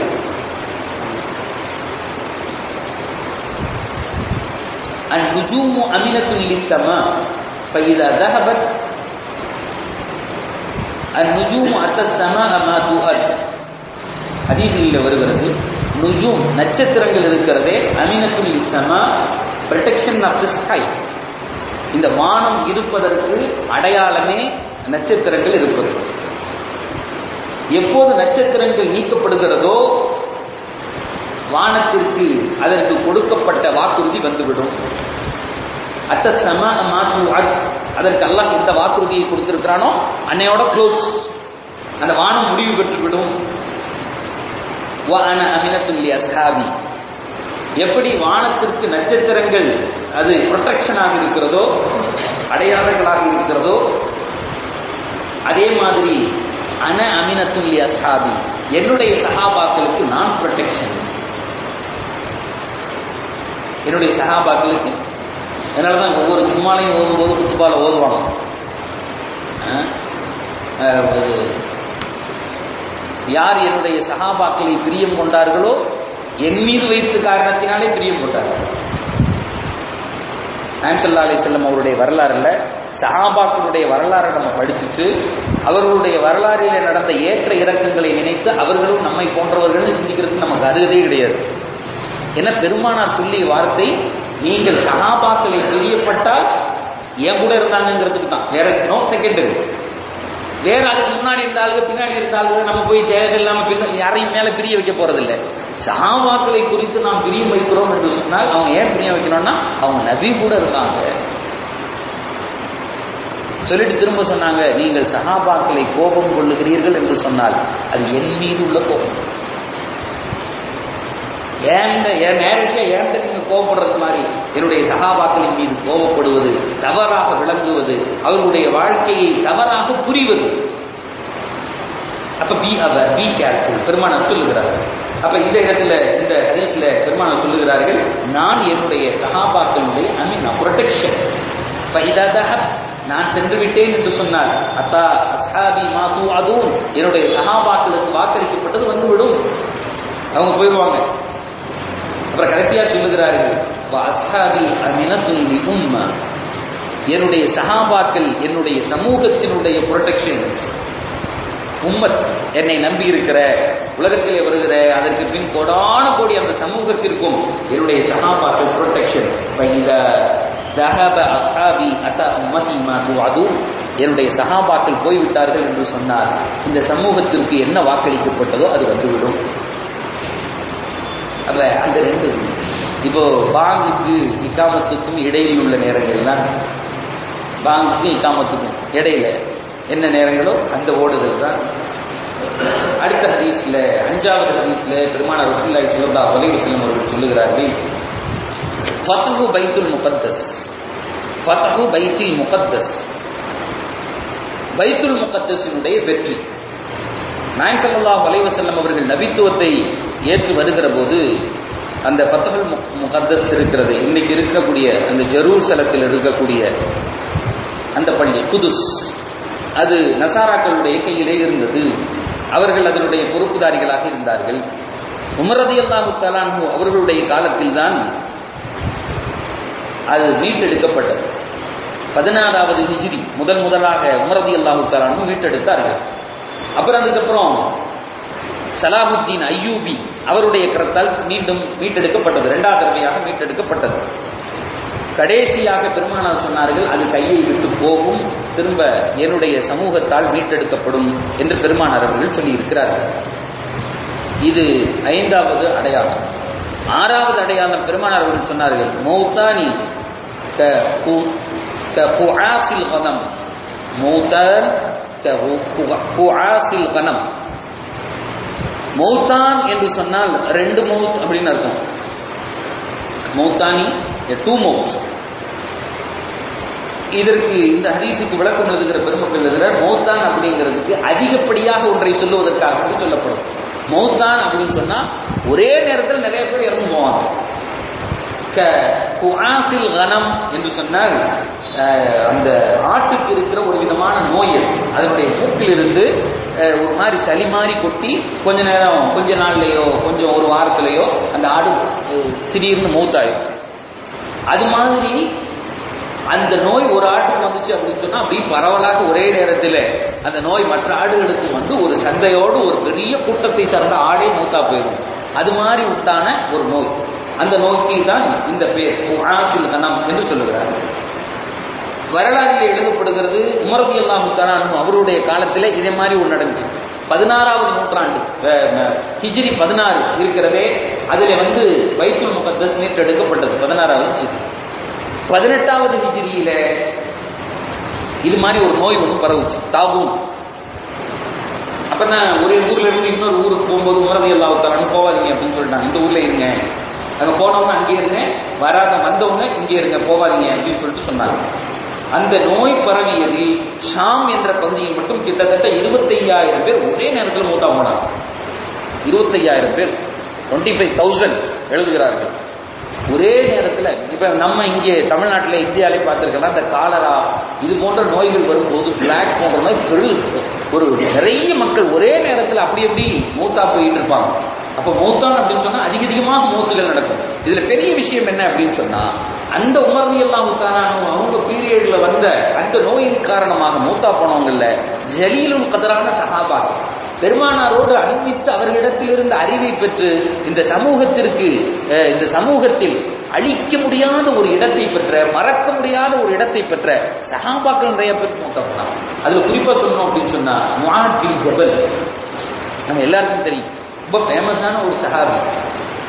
அன்-நுஜூமு அமினத்துன் லிஸ்-ஸமா ஃபஇதா ذهبت அன்-நுஜூமு அத்தஸ்-ஸமா மா துஅத். ஹதீஸில் வருகிறது, நுஜூம் நட்சத்திரங்கள் இருக்கிறதே, அமினத்துன் லிஸ்-ஸமா ப்ரொடெக்ஷன் ஆஃப் தி ஸ்கை, இந்த வானம் இருப்பதற்கு அடையாளமே நட்சத்திரங்கள் இருப்பது. எப்போது நட்சத்திரங்கள் நீக்கப்படுகிறதோ வானத்திற்கு அதற்கு கொடுக்கப்பட்ட வாக்குறுதி வந்துவிடும். அத்தஸ்ஸமா மா துஅத், அதற்கு அல்லாஹ் இந்த வாக்குறுதியை கொடுத்திருக்கிறானோ அன்னையோட க்ளோஸ், அந்த வானம் முடிவு பெற்றுவிடும். வ அன அமினத்துல் லி அஸ்ஹாபி, எப்படி வானத்திற்கு நட்சத்திரங்கள் அது ப்ரொடெக்ஷனாக இருக்கிறதோ அடையாளங்களாக இருக்கிறதோ, அதே மாதிரி அன அமினத்துல் லி அஸ்ஹாபி, என்னுடைய சஹாபாக்களுக்கு நான் ப்ரொடெக்ஷன். என்னுடைய சஹாபாக்களுக்கு, அதனாலதான் ஒவ்வொரு ஜும்மாலையும் ஓதும்போது குத்துபால ஓதுவாங்க, யார் என்னுடைய சஹாபாக்களை பிரியம் கொண்டார்களோ என் மீது வைத்த காரணத்தினாலே பிரியம் கொண்டார்கள். நாயகம் ஸல்லல்லாஹு அலைஹி வஸல்லம் அவருடைய வரலாறுல சஹாபாக்களுடைய வரலாறை நம்ம படிச்சுட்டு அவர்களுடைய வரலாறிலே நடந்த ஏற்ற இறக்கங்களை நினைத்து அவர்களும் நம்மை போன்றவர்கள் சிந்திக்கிறதுக்கு நமக்கு அருகதே கிடையாது. ஏன்னா பெருமானார் சொல்லிய வார்த்தை, நீங்கள் சஹாபாக்களை பிரியப்பட்டால் என் கூட இருந்தாங்கிறதுக்கு தான், வேற நோ செகண்டரி. வேற அதுக்கு முன்னாடி இருந்தாலும் பின்னாடி இருந்தாலும் நம்ம போய் தேவையில்லாம பின்ன யாரையும் மேல பிரிய வைக்க போறதில்லை. சஹாபாக்களை குறித்து நாம் பிரியம் வைக்கிறோம் என்று சொன்னால் அவங்க ஏன் பிரியம் வைக்கணும்னா அவங்க நபி கூட இருக்காங்க. சொல்லிட்டு திரும்ப சொன்னாங்க, நீங்கள் சஹாபாக்களை கோபம் கொள்ளுகிறீர்கள் என்று சொன்னால் அது என் மீது உள்ள கோபம். ஏன் நேரடியா ஏன் நீங்க கோபப்படுறது மாதிரி என்னுடைய சஹாபாக்களின் மீது கோபப்படுவது, தவறாக விளங்குவது, அவர்களுடைய வாழ்க்கையை தவறாக புரிவது. அப்ப பி அவர் பி கேர்ஃபுல் பெருமானார் சொல்லுகிறார்கள். அப்ப இந்த இடத்துல இந்த ஹதீஸ்ல பெருமானார் சொல்லுகிறார்கள், நான் என்னுடைய சஹாபாக்களுடைய ஐ மீன் ப்ரொடெக்ஷன். நான் சென்று விட்டேன் என்று சொன்னார், அத்தா அஸ்ஹாபி மா துஅதூன், என்னுடைய சஹாபாக்களுக்கு வாக்களிக்கப்பட்டது வந்துவிடும், அவங்க போயிடுவாங்க. அப்புறம் கடைசியா சொல்லுகிறார்கள், அஸ்ஹாபி அமினத்துன் லி உம்ம, என்னுடைய சஹாபாக்கள் என்னுடைய சமூகத்தினுடைய ப்ரொடெக்ஷன். உம்மத், என்னை நம்பி இருக்கிற உலகத்திலே வருகிற அதற்கு பின் கோடான கோடி அந்த சமூகத்திற்கும் என்னுடைய சஹாபாக்கள் ப்ரொடெக்ஷன். அஸ்ஹாபி அத்தா உம்மதி மா துஅதூன், என்னுடைய சஹாபாக்கள் போய்விட்டார்கள் என்று சொன்னார் இந்த சமூகத்திற்கு என்ன வாக்களிக்கப்பட்டதோ அது வந்துவிடும். அப்ப அந்த ரெண்டு இப்போ பாங்குக்கு இக்காமத்துக்கும் இடையில் உள்ள நேரங்கள்லாம், பாங்குக்கும் இக்காமத்துக்கும் இடையில என்ன நேரங்களோ அந்த ஓடுதல் தான். அடுத்த ஹதீஸ்ல அஞ்சாவது ஹதீஸ்ல பெருமானார் ரசூலுல்லாஹி ஸல்லல்லாஹு அலைஹி வஸல்லம் அவர்கள் சொல்லுகிறார்கள், ஃபத்ஹு பைத்துல் முகத்தஸ், ஃபத்ஹு பைத்துல் முகத்தஸ், பைத்துல் முகத்தஸினுடைய வெற்றி. நாயகம் ஸல்லல்லாஹு அலைஹி வஸல்லம் அவர்கள் நபித்துவத்தை ஏற்று வருகிற போது அந்த ஃபத்ஹுல் முகத்தஸ் இருக்கிறது, இன்னைக்கு இருக்கக்கூடிய அந்த ஜெருசலத்தில் இருக்கக்கூடிய அந்த பள்ளி குதுஸ், அது நசாராக்களுடைய கையிலே இருந்தது. அவர்கள் அதனுடைய பொறுப்புதாரிகளாக இருந்தார்கள். உமர் ரலியல்லாஹு தஆலா அன்ஹு அவர்களுடைய காலத்தில் தான் அது மீட்டெடுக்கப்பட்டது. பதினாறாவது ஹிஜ்ரி முதல் முதலாக உமர் ரலியல்லாஹு தஆலா அன்ஹு மீட்டெடுத்தார்கள். அப்புறம் அதுக்கப்புறம் சலாஹுத்தீன் அய்யூபி அவருடைய கரத்தால் மீண்டும் மீட்டெடுக்கப்பட்டது, இரண்டாவது தடவையாக மீட்டெடுக்கப்பட்டது. கடைசியாக பெருமானார் சொன்னார்கள், அது கையை விட்டு போகும், திரும்ப என்னுடைய சமூகத்தால் மீட்டெடுக்கப்படும் என்று பெருமானார் அவர்கள் சொல்லி இருக்கிறார்கள். இது ஐந்தாவது அடையாளம். ஆறாவது அடையாளம் பெருமானார் அவர்கள் சொன்னார்கள், மௌத்தானி கஆசில் கனம், மௌதான் கஆசில் கனம். மௌத்தான் என்று சொன்னால் ரெண்டு மௌத் அப்படின்னு அர்த்தம். மௌத்தானி டூ மவுத். இதற்கு இந்த ஹதீஸுக்கு விளக்கம் எழுதுகிற பெருமக்கள் எழுதுகிற மௌத்தான் அப்படிங்கிறதுக்கு அதிகப்படியாக ஒன்றை சொல்லுவதற்காக சொல்லப்படும். மௌத்தான் அப்படின்னு சொன்னா ஒரே நேரத்தில் நிறைய பேர் இறந்து போவாங்க. குஆசில் கனம் என்று சொன்னால் அந்த ஆட்டுக்கு இருக்கிற ஒரு விதமான நோய், அதனுடைய மூக்கில் இருந்து ஒரு மாதிரி சளி மாதிரி கொட்டி கொஞ்ச நேரம் கொஞ்ச நாள்லயோ கொஞ்சம் ஒரு வாரத்திலேயோ அந்த ஆடு திடீர்னு மௌத்தாயிடும். அது மாதிரி அந்த நோய் ஒரு ஆட்டுக்கு வந்துச்சு அப்படின்னு சொன்னா அப்படி பரவலாக ஒரே நேரத்தில் அந்த நோய் மற்ற ஆடுகளுக்கு வந்து ஒரு சந்தையோடு ஒரு பெரிய கூட்டத்தை சார்ந்த ஆடே மூத்தா போயிடும். அது மாதிரி உண்டான ஒரு நோய். அந்த நோய்க்கு தான் இந்த பேர் குஆசில் கனம் என்று சொல்லுகிறார்கள். வரலாற்றில் எழுதப்படுகிறது, உமர் ரலியல்லாஹு தஆலா அன்ஹு அவருடைய காலத்தில் இதே மாதிரி ஒன்று நடந்துச்சு. பதினாறாவது நூற்றாண்டு ஹிஜ்ரி பதினாறு இருக்கிறதே, அதில் வந்து பைத்துல் முகத்தஸ் மீட்டெடுக்கப்பட்டது பதினாறாவது ஹிஜ்ரி. பதினெட்டாவது ஹிஜ்ரியில இது மாதிரி ஒரு நோய் ஒன்று பரவுச்சு, தாபூன். அப்ப நான் ஒரே ஊர்ல இருந்து இன்னொரு ஊருக்கு போகும்போது உமர் ரலியல்லாஹு தஆலா அன்ஹு போவாதீங்க அப்படின்னு சொல்லிட்டாங்க. இந்த ஊர்ல இருங்க, அங்க போனவங்க அங்கே இருங்க, வராத வந்தவங்க இங்கே இருங்க, போவாதீங்க அப்படின்னு சொல்லிட்டு சொன்னாங்க. அந்த நோய் பரவியதில் ஷாம் என்ற பகுதியில் மட்டும் கிட்டத்தட்ட இருபத்தையாயிரம் பேர் ஒரே நேரத்தில் மூத்தா போனாங்க. இருபத்தையாயிரம் பேர், டுவெண்ட்டி ஃபைவ் தௌசண்ட் எழுதுகிறார்கள் ஒரே நேரத்தில். இப்ப நம்ம இங்கே தமிழ்நாட்டில் இந்தியாவிலே பார்த்திருக்கலாம், இந்த காலரா இது போன்ற நோய்கள் வரும்போது பிளாக் போன்ற நோய் பெரு ஒரு நிறைய மக்கள் ஒரே நேரத்தில் அப்படி எப்படி மூத்தா போயிட்டு இருப்பாங்க. அப்ப மௌத்தான் அப்படின்னு சொன்னா அதிக அதிகமாக மௌத்துகள் நடக்கும். இதுல பெரிய விஷயம் என்ன அப்படின்னு சொன்னா, அந்த உமர் ரலியல்லாஹு தஆலா அவங்க பீரியட்ல வந்த அந்த நோயின் காரணமாக மூத்தா போனவங்கல்ல ஜலீலுல் கதரான சஹாபாக்கள், பெருமானாரோடு அனுப்பித்து அவர்களிடத்தில் இருந்த அறிவை பெற்று இந்த சமூகத்திற்கு இந்த சமூகத்தில் அழிக்க முடியாத ஒரு இடத்தை பெற்ற, மறக்க முடியாத ஒரு இடத்தை பெற்ற சஹாபாக்கள் நிறைய பேர் மூத்தா போனாங்க. அதுல குறிப்பா சொல்லணும் அப்படின்னு சொன்னா முஆத் பின் ஜபல், நம்ம எல்லாருக்கும் தெரியும், ரொம்ப ஃபேமஸான ஒரு சஹாபி.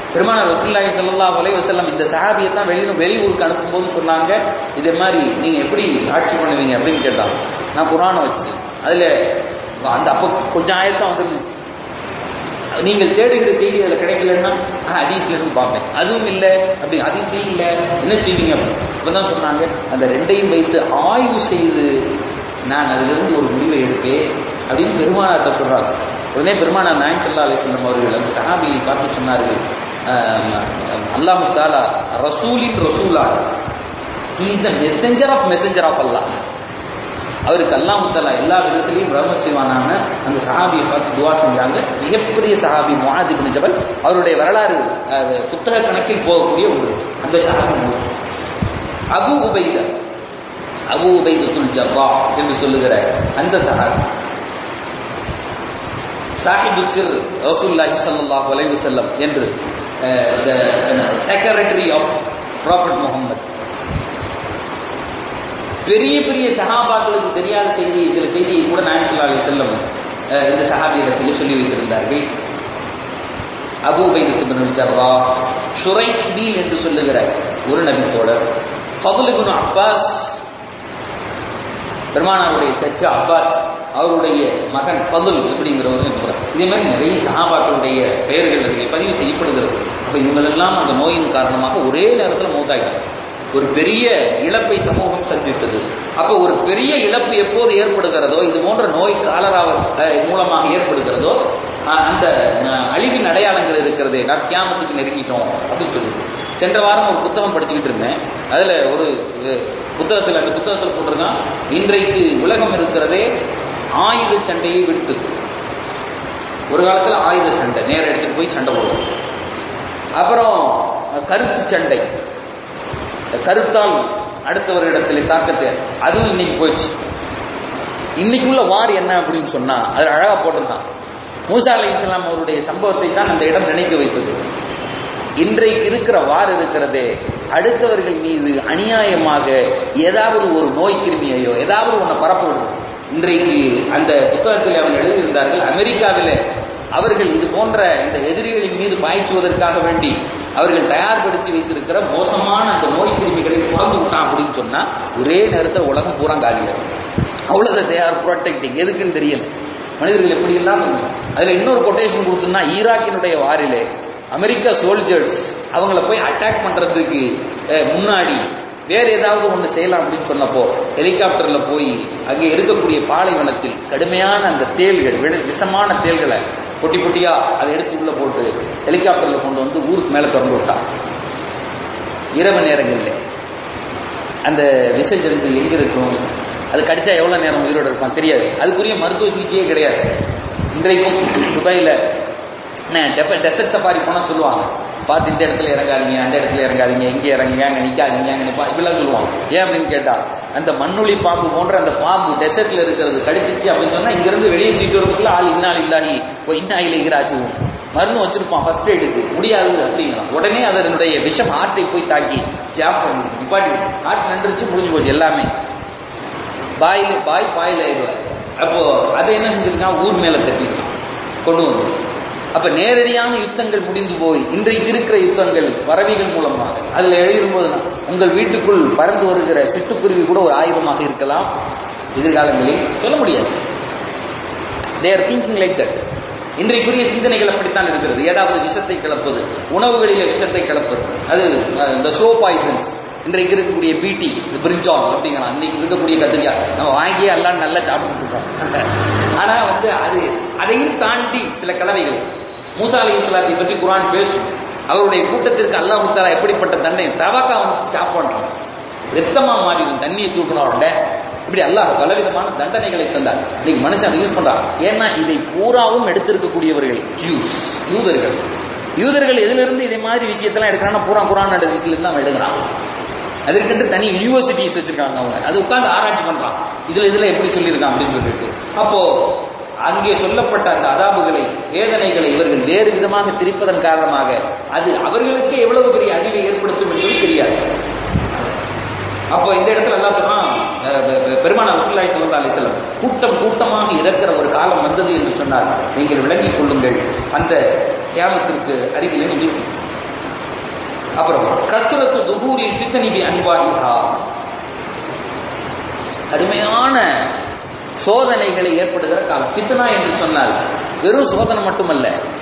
பெருமானார் ரசூலுல்லாஹி ஸல்லல்லாஹு அலைஹி வஸல்லம் இந்த சஹாபியை தான் வெளி வெளியூருக்கு அனுப்பும்போது சொன்னாங்க, இதே மாதிரி நீங்கள் எப்படி ஆட்சி பண்ணுவீங்க அப்படின்னு கேட்டாங்க. நான் குர்ஆனை வச்சு அதில் அந்த அப்போ கொஞ்சம் ஆயத்தான் வந்துருந்துச்சு. நீங்கள் தேடுகிற செய்தி அதில் கிடைக்கலன்னா ஹதீஸ்ல இருந்து பார்ப்பேன், அதுவும் இல்லை அப்படி ஹதீஸே இல்லை என்ன செய்வீங்க இப்போ தான் சொன்னாங்க. அந்த ரெண்டையும் வைத்து ஆய்வு செய்து நான் அதிலிருந்து ஒரு முடிவை எடுப்பேன் அப்படின்னு பெருமானார்ட்ட சொல்றாங்க. உடனே பெருமானார் நாயகம் ஸல்லல்லாஹு அலைஹி வஸல்லம் அவர்கள் அந்த சஹாபியை பார்த்து சொன்னார்கள், அல்லாஹ் தஆலா ரசூலின் ரசூலா, he is the messenger of messenger of Allah. அவருக்கு அல்லாஹ் தஆலா எல்லா விதத்திலையும் ரஹ்மத் செய்வானான அந்த சஹாபியை பார்த்து துஆ செஞ்சாங்க. மிகப்பெரிய சஹாபி முஆத் இப்னு ஜபல், அவருடைய வரலாறு புத்தக கணக்கில் போகக்கூடிய ஒரு அந்த சஹாபி. Abu Ubaida, Abu Ubaidatul Jarrah என்று சொல்லுகிற அந்த சஹாபி சாஹிபு சிர் ரசூலுல்லாஹி ஸல்லல்லாஹு அலைஹி வஸல்லம் என்று செக்ரட்டரி ஆஃப் ப்ராஃபட் முஹம்மத். பெரிய பெரிய சஹாபாக்களுக்கு தெரியாத செய்தி, சில செய்தியை கூட நாயகம் ஸல்லல்லாஹு அலைஹி வஸல்லம் இந்த சஹாபியிடத்தில் சொல்லி வைத்திருந்தார்கள். அபூ உபைதத்துல் ஜர்ராஹ், ஷுரைஹ்பீல் என்று சொல்லுகிற ஒரு நபித்தோழர், ஃபதுல் இப்னு அப்பாஸ், பெருமானாருடைய சச்சு அப்பாஸ் அவருடைய மகன் ஃபதுல் அப்படிங்கிறவரும் இருக்கிறார். இதே மாதிரி நிறைய சஹாபாக்களுடைய பெயர்கள் அதில் பதிவு செய்யப்படுகிறது. அப்போ இவங்களெல்லாம் அந்த நோயின் காரணமாக ஒரே நேரத்தில் மௌத்தாயிட்டாங்க. ஒரு பெரிய இழப்பை சமூகம் சந்தித்தது. அப்போ ஒரு பெரிய இழப்பு எப்போது ஏற்படுகிறதோ, இது போன்ற நோய் காலரா மூலமாக ஏற்படுகிறதோ, அந்த அழிவின் அடையாளங்கள் இருக்கிறது. நான் கியாமத்துக்கு நெருங்கிட்டோம் அப்படின்னு சொல்லுது. சென்ற வாரம் ஒரு புத்தகம் படிச்சுக்கிட்டு இருந்தேன். அதில் ஒரு புத்தகத்தில் அந்த புத்தகத்தில் போட்டிருக்கான், இன்றைக்கு உலகம் இருக்கிறதே ஆயுத சண்டையை விட்டு. ஒரு காலத்தில் ஆயுத சண்டை நேர எடுத்துட்டு போய் சண்டை போடுவோம். அப்புறம் கருத்து சண்டை, கருத்தால் அடுத்தவரிடத்தில் தாக்கத்தை, அதுவும் இன்னைக்கு போயிடுச்சு. இன்னைக்குள்ள வார் என்ன அப்படின்னு சொன்னா அது அழகா போட்டிருந்தான். மூசா அலைஹிஸ்ஸலாம் அவருடைய சம்பவத்தை தான் அந்த இடம் நினைக்க வைத்தது. இன்றைக்கு இருக்கிற வார் இருக்கிறதே அடுத்தவர்கள் மீது அநியாயமாக ஏதாவது ஒரு நோய் கிருமியையோ ஏதாவது ஒன்றை பரப்புவது. இன்றைக்கு அந்த புத்தகத்தில் அவர்கள் எழுதியிருந்தார்கள், அமெரிக்காவில் அவர்கள் இது போன்ற இந்த எதிரிகளின் மீது பாய்ச்சுவதற்காக வேண்டி அவர்கள் தயார்படுத்தி வைத்திருக்கிற மோசமான அந்த நோய் கிருமிகளை பிறந்து விட்டான் அப்படின்னு சொன்னா ஒரே நேரத்தில் உலகம் பூரா காலியாகும். அவ்வளவு தயார் ப்ரொடெக்டிங் எதுக்குன்னு தெரியல. மனிதர்கள் எப்படி எல்லாம் அதுல இன்னொரு கொட்டேஷன் கொடுத்தோம்னா, ஈராக்கினுடைய வாரிலே அமெரிக்கா சோல்ஜர்ஸ் அவங்கள போய் அட்டாக் பண்றதுக்கு முன்னாடி வேற ஏதாவது ஒன்று செய்யலாம் அப்படின்னு சொன்னப்போ ஹெலிகாப்டர்ல போய் அங்கே இருக்கக்கூடிய பாலைவனத்தில் கடுமையான அந்த தேள்கள், விஷமான தேள்களை பொட்டி பொட்டியா அதை எடுத்து உள்ள போட்டு ஹெலிகாப்டர்ல கொண்டு வந்து ஊருக்கு மேல திறந்து விட்டான். இரவு நேரங்கள்ல அந்த விஷ ஜந்து எங்க இருக்கும், அது கடிச்சா எவ்வளவு நேரம் உயிரோடு இருப்பான் தெரியாது. அதுக்குரிய மருத்துவ சிகிச்சையே கிடையாது. இன்றைக்கும் துபாயில டெசர்ட் சஃபாரி போனா சொல்லுவாங்க, பார்த்து இந்த இடத்துல இறங்காதீங்க, அந்த இடத்துல இறங்காதீங்க, இங்கே இறங்குங்க, அங்கே நிற்காதீங்க, அங்கே நிற்பா, இப்படிலாம் சொல்லுவாங்க. ஏன் அப்படின்னு கேட்டா, அந்த மண்ணுளி பாம்பு போன்ற அந்த பாம்பு டெசர்ட்ல இருக்கிறது கடிச்சிச்சு அப்படின்னு சொன்னா இங்கிருந்து வெளியே தூக்கி வரதுக்குள்ள ஆள் இன்னால் இல்லாஹி இன்னா இலைஹி மருந்து வச்சிருப்பான் ஃபர்ஸ்ட் எய்டுக்கு, முடியாது அப்படிங்கிறான். உடனே அதனுடைய விஷம் ஆட்டை போய் தாக்கி ஜாப் பண்ணி நிப்பாட்டி ஆட்டு நின்றுச்சு, முடிஞ்சு போச்சு எல்லாமே. பாயில் பாய் பாயில் ஆயிடுவார். அப்போ அதை என்ன செஞ்சிருக்கான், ஊர் மேல தட்டிருக்கான் கொண்டு வந்து. அப்ப நேரடியான யுத்தங்கள் முடிந்து போய் இன்றைக்கு இருக்கிற யுத்தங்கள் பறவைகள் மூலமாக அதுல எழுதும்போது உங்கள் வீட்டுக்குள் பறந்து வருகிற சிட்டுக்குருவி கூட ஒரு ஆயுதமாக இருக்கலாம் எதிர்காலங்களில், சொல்ல முடியாது. they are thinking like that. இன்றைக்குரிய சிந்தனைகள் அப்படித்தான் இருக்கிறது. ஏதாவது விஷத்தை கலப்பது, உணவுகளிலே விஷத்தை கலப்பது, அது இந்த ஷோ பாய்சன். இன்றைக்கு இருக்கக்கூடிய பீட்டி பிரிஞ்சால் அப்படிங்கிறான், இன்னைக்கு இருக்கக்கூடிய கத்திரிக்காய் நம்ம வாங்கியே எல்லாம் நல்லா சாப்பிட்டு இருக்கோம். ஆனா வந்து அது அதையும் தாண்டி சில கலவைகள். மூசா அலைஹிஸ்ஸலாத்தை பற்றி குர்ஆன் பேசும். அவருடைய கூட்டத்திற்கு அல்லாஹ் தஆலா எப்படிப்பட்ட தண்டனை, தவக்கா வந்து சாப்பிடுறான், ரத்தமா மாறிடும், தண்ணியை தூக்கணும், இப்படி அல்லாஹ் பலவிதமான தண்டனைகளை தந்தார். இன்னைக்கு மனுஷன் யூஸ் பண்றான். ஏன்னா இதை பூராவும் எடுத்திருக்கக்கூடியவர்கள் ஜூஸ், யூதர்கள். யூதர்கள் எதிலிருந்து இதே மாதிரி விஷயத்தெல்லாம் எடுக்கிறான்னா பூரா குர்ஆன் விஷயத்திலிருந்து தான் எடுக்கிறான். அதற்கென்று தனி யூனிவர்சிட்டிஸ் வச்சிருக்காங்க அவங்க, அது உட்கார்ந்து ஆராய்ச்சி பண்றான், இதுல இதுல எப்படி சொல்லியிருக்கான் அப்படின்னு சொல்லிட்டு. அப்போ அங்கே சொல்லப்பட்ட அந்த அதாபுகளை, வேதனைகளை இவர்கள் வேறு விதமாக திரிப்பதன் காரணமாக அது அவர்களுக்கு எவ்வளவு பெரிய அழிவை ஏற்படுத்தும் என்பது தெரியாது. அப்போ இந்த இடத்துல எல்லாம் சொல்றான், பெருமானார் ரசூலுல்லாஹி ஸல்லல்லாஹு அலைஹி வஸல்லம் கூட்டம் கூட்டமாக இறக்கிற ஒரு காலம் வந்தது என்று சொன்னார். நீங்கள் விளங்கிக் கொள்ளுங்கள், அந்த கியாமத்திற்கு அருகிலே நீங்கள் அப்புறம் கஸ்ரத்து துஹூரில் ஃபித்னி பி அன்வாஹா, கடுமையான சோதனைகளை ஏற்படுகிற காலம். ஃபித்னா என்று சொன்னால் வெறும் சோதனை மட்டுமல்ல,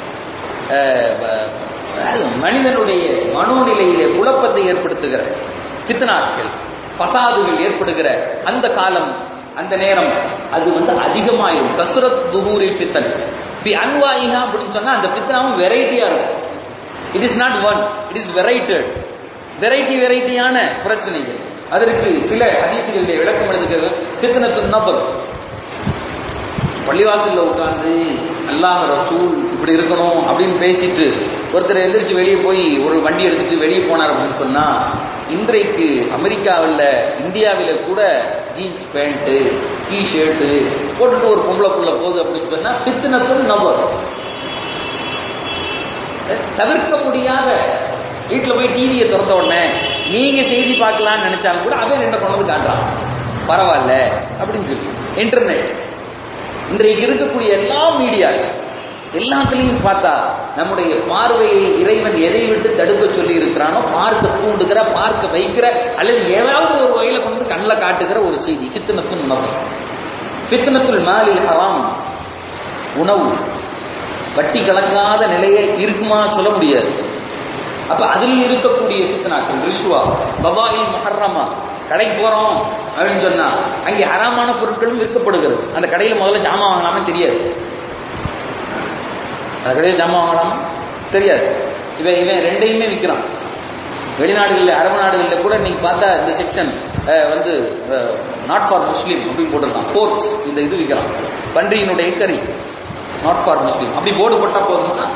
மனிதனுடைய மனோநிலையிலே குழப்பத்தை ஏற்படுத்துகிற ஃபித்னாக்கள், பசாதுகள் ஏற்படுகிற அந்த காலம், அந்த நேரம் அது வந்து அதிகமாயிரும். கஸ்ரத் துஹூரில் ஃபித்ன் பி அன்வாஹா அப்படின்னு சொன்னா அந்த ஃபித்னாவும் வெரைட்டியா இருக்கும். It is not one, it is varieted. Variety வெரைட்டியான பிரச்சனைகள். அதற்கு சில ஹதீஸ்களிலே விளக்கம் எழுதுகிறது. ஃபித்னத்துன் நபர், பள்ளிவாசல்ல உட்கார்ந்து அல்லாஹ் ரசூல் இப்படி இருக்கணும் அப்படின்னு பேசிட்டு ஒருத்தர் எந்திரிச்சு வெளியே போய் ஒரு வண்டி எடுத்துட்டு வெளியே போனார் அப்படின்னு சொன்னா, இன்றைக்கு அமெரிக்காவில் இந்தியாவில கூட ஜீன்ஸ் பேண்ட் டி ஷர்ட்டு போட்டுட்டு ஒரு பொம்பளை புள்ள போகுது அப்படின்னு சொன்னா ஃபித்னத்துன் நபர். தவிர்க்க முடியாத, வீட்டில் போய் டிவியை திறந்த உடனே நீங்க செய்தி பார்க்கலாம்னு நினைச்சாலும் கூட அதே ரெண்டை கொண்டு வந்து காட்டுறான், பரவாயில்ல அப்படின்னு சொல்லி. இன்டர்நெட், இன்றைக்கு இருக்கக்கூடிய எல்லா மீடியாஸ் எல்லாத்துலையும் பார்த்தா நம்முடைய பார்வையை இறைவன் எதை விட்டு தடுக்க சொல்லி இருக்கிறானோ பார்க்க தூண்டுகிற, பார்க்க வைக்கிற, அல்லது ஏதாவது ஒரு வகையில கொண்டு கண்ணில் காட்டுகிற ஒரு செய்தி. ஃபித்னத்துன் நபர். ஃபித்னத்துல் மாலில் ஹராம், உணவு வட்டி கலக்காத நிலையை இருக்குமா சொல்ல முடியாது. அப்ப அதில் இருக்கக்கூடிய ஃபித்னாக்கள், ரிஷ்வா, பவாயில் முஹர்ரமா, கடைக்கு போறோம் அப்படின்னு சொன்னா அங்கே ஹராமான பொருட்களும் விற்கப்படுகிறது. அந்த கடையில முதல்ல ஜாமான் வாங்கலாமே தெரியாது, அந்த கடையில் ஜாமான் வாங்கலாமா தெரியாது. இவன் இவன் ரெண்டையுமே விற்கிறான். வெளிநாடுகளில், அரபு நாடுகளில் கூட நீங்க பார்த்தா இந்த செக்ஷன் வந்து நாட் ஃபார் முஸ்லீம் அப்படின்னு போட்டிருக்கான். போர்க்ஸ், இந்த இது விற்கிறான், பன்றியினுடைய கறி, நாட் ஃபார் முஸ்லீம் அப்படி போர்டு போட்டா போதும்னா,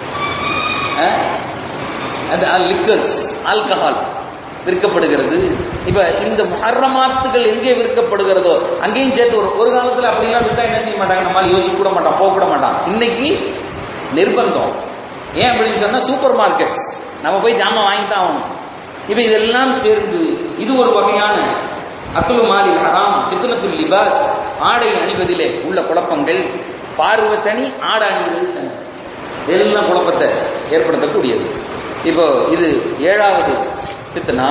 லிக்கர்ஸ், ஆல்கஹால் விற்கப்படுகிறது. இப்ப இந்த முஹர்ரமாத்துகள் எங்கே விற்கப்படுகிறதோ அங்கேயும் சேர்த்து ஒரு ஒரு காலத்தில் அப்படிலாம் விட்டா என்ன செய்ய மாட்டாங்க, நம்மளால யோசிக்க கூட மாட்டான், போக கூட மாட்டான். இன்னைக்கு நிர்பந்தம். ஏன் அப்படின்னு சொன்னா சூப்பர் மார்க்கெட் நம்ம போய் ஜாமான் வாங்கித்தான் ஆகணும். இப்ப இதெல்லாம் சேர்ந்து இது ஒரு வகையான அக்லு மாலில் ஹராம், ஃபித்னத்துல் லிபாஸ், ஆடை அணிவதிலே உள்ள குழப்பங்கள். பார்வை தனி, ஆடை அணிவது தனி, எல்லாம் குழப்பத்தை ஏற்படுத்தக்கூடியது. இப்போ இது ஏழாவது ஃபித்னா.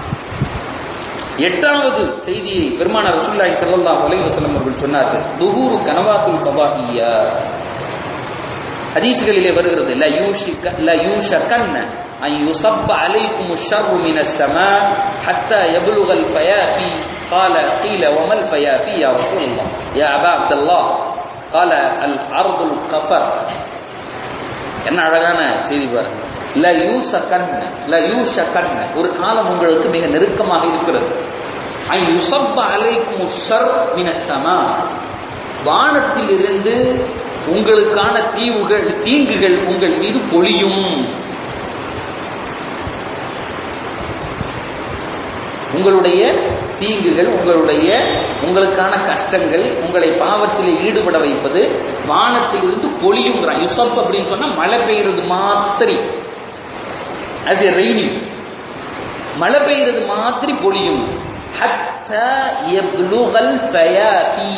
எட்டாவது செய்தியை பெருமானார் ரசூலுல்லாஹி ஸல்லல்லாஹு அலைஹி வஸல்லம் அவர்கள் சொன்னார்கள். துஹூரு கனவாத்துல் கபாஹியா, ஹதீஸ்களிலே வருகிறது. லா யூஷிக லா யூஷகன்ன அன் யுஸப்ப அலைக்கும் ஷர்ரு மினஸ் ஸமா ஹத்தா யப்லுகல் ஃபயாஃபி. قال قيل وما الفيافي يا رسول الله يا ابا عبد الله قال الارض القفر. என்ன அழகான செய்தி பாருங்க. லா யூஷகன்ன லா யூஷகன்ன, ஒரு காலம் உங்களுக்கு மிக நெருக்கமாக இருக்கிறது. அன் யுஸப்ப அலைக்கும் ஷர் மினஸ் ஸமா, வானத்தில் இருந்து உங்களுக்கான தீவுகள் தீங்குகள் உங்கள் மீது பொழியும். உங்களுடைய தீங்குகள், உங்களுடைய உங்களுக்கான கஷ்டங்கள், உங்களை பாவத்தில் ஈடுபட வைப்பது வானத்தில் இருந்து பொழியுங்கிறான். யுசப் அப்படின்னு சொன்னா மழை பெய்யறது மாத்திரி, as a raining, மழை பெய்யறது மாத்திரி பொழியும். ஹத்தா யப்லுகல் ஃபயாஃபி,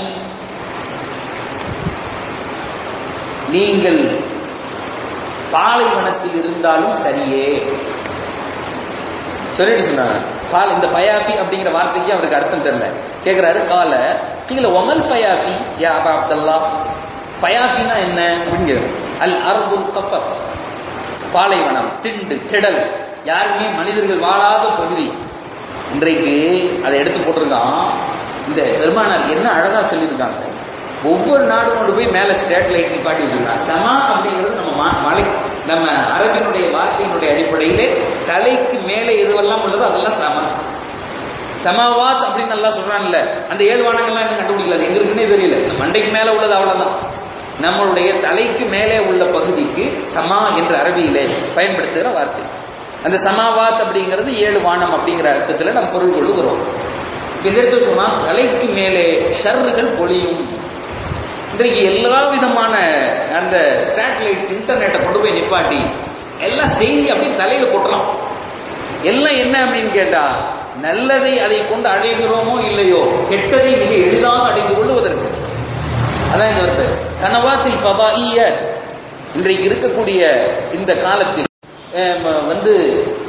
நீங்கள் பாலைவனத்தில் இருந்தாலும் சரியே சொல்லிட்டு சொன்னாங்க. பால், இந்த ஃபயாஃபி அப்படிங்கிற வார்த்தைக்கு அவருக்கு அர்த்தம் தெரியல. கேட்கிறாரு, கால கீழே ஒமல் ஃபயாஃபி யா அபா அப்துல்லா, ஃபயாஃபினா என்ன அப்படின்னு கேட்குறேன். அல் அர்துல் கஃபர், பாலைவனம், திண்டு, திடல், யாருமே மனிதர்கள் வாழாத பகுதி. இன்றைக்கு அதை எடுத்து போட்டிருக்கான். இந்த பெருமானார் என்ன அழகா சொல்லியிருக்காங்க. ஒவ்வொரு நாடும் கொண்டு போய் மேல ஸ்டேட் லைட் நிப்பாட்டி வச்சிருக்காங்க. சமா அப்படிங்கிறது நம்ம மலை, நம்ம அரபினுடைய வார்த்தையினுடைய அடிப்படையிலே தலைக்கு மேலே எதுவெல்லாம் உள்ளதோ அதெல்லாம் சமா. சமாவாத் அப்படின்னு நல்லா சொல்றான்ல, அந்த ஏழு வானங்கள்லாம் என்ன கண்டுபிடிக்கல, எங்க இருக்குன்னே தெரியல. மண்டைக்கு மேல உள்ளது அவ்வளவுதான். நம்மளுடைய தலைக்கு மேலே உள்ள பகுதிக்கு சமா என்ற அரபியிலே பயன்படுத்துகிற வார்த்தை. அந்த சமாவாத் அப்படிங்கிறது ஏழு வானம் அப்படிங்கிற அர்த்தத்தில் நம்ம பொருள் கொள்ளுகிறோம். இதற்கு சொன்னா தலைக்கு மேலே ஷர்றுகள் பொழியும். இன்றைக்கு எல்லா விதமான அந்த ஸ்டேட்லைட் இன்டர்நெட்டை கொண்டு போய் நிப்பாட்டி எல்லாம் செய்தி அப்படி தலையில போட்டலாம். எல்லாம் என்ன அப்படின்னு கேட்டா, நல்லதை அதை கொண்டு அடைகிறோமோ இல்லையோ, கெட்டதை மிக எளிதாக அடைந்து கொள்ளுவதற்கு. அதான் இந்த வார்த்தை கனவாத்தில் ஃபதாஇய்ய. இன்றைக்கு இருக்கக்கூடிய இந்த காலத்தில் வந்து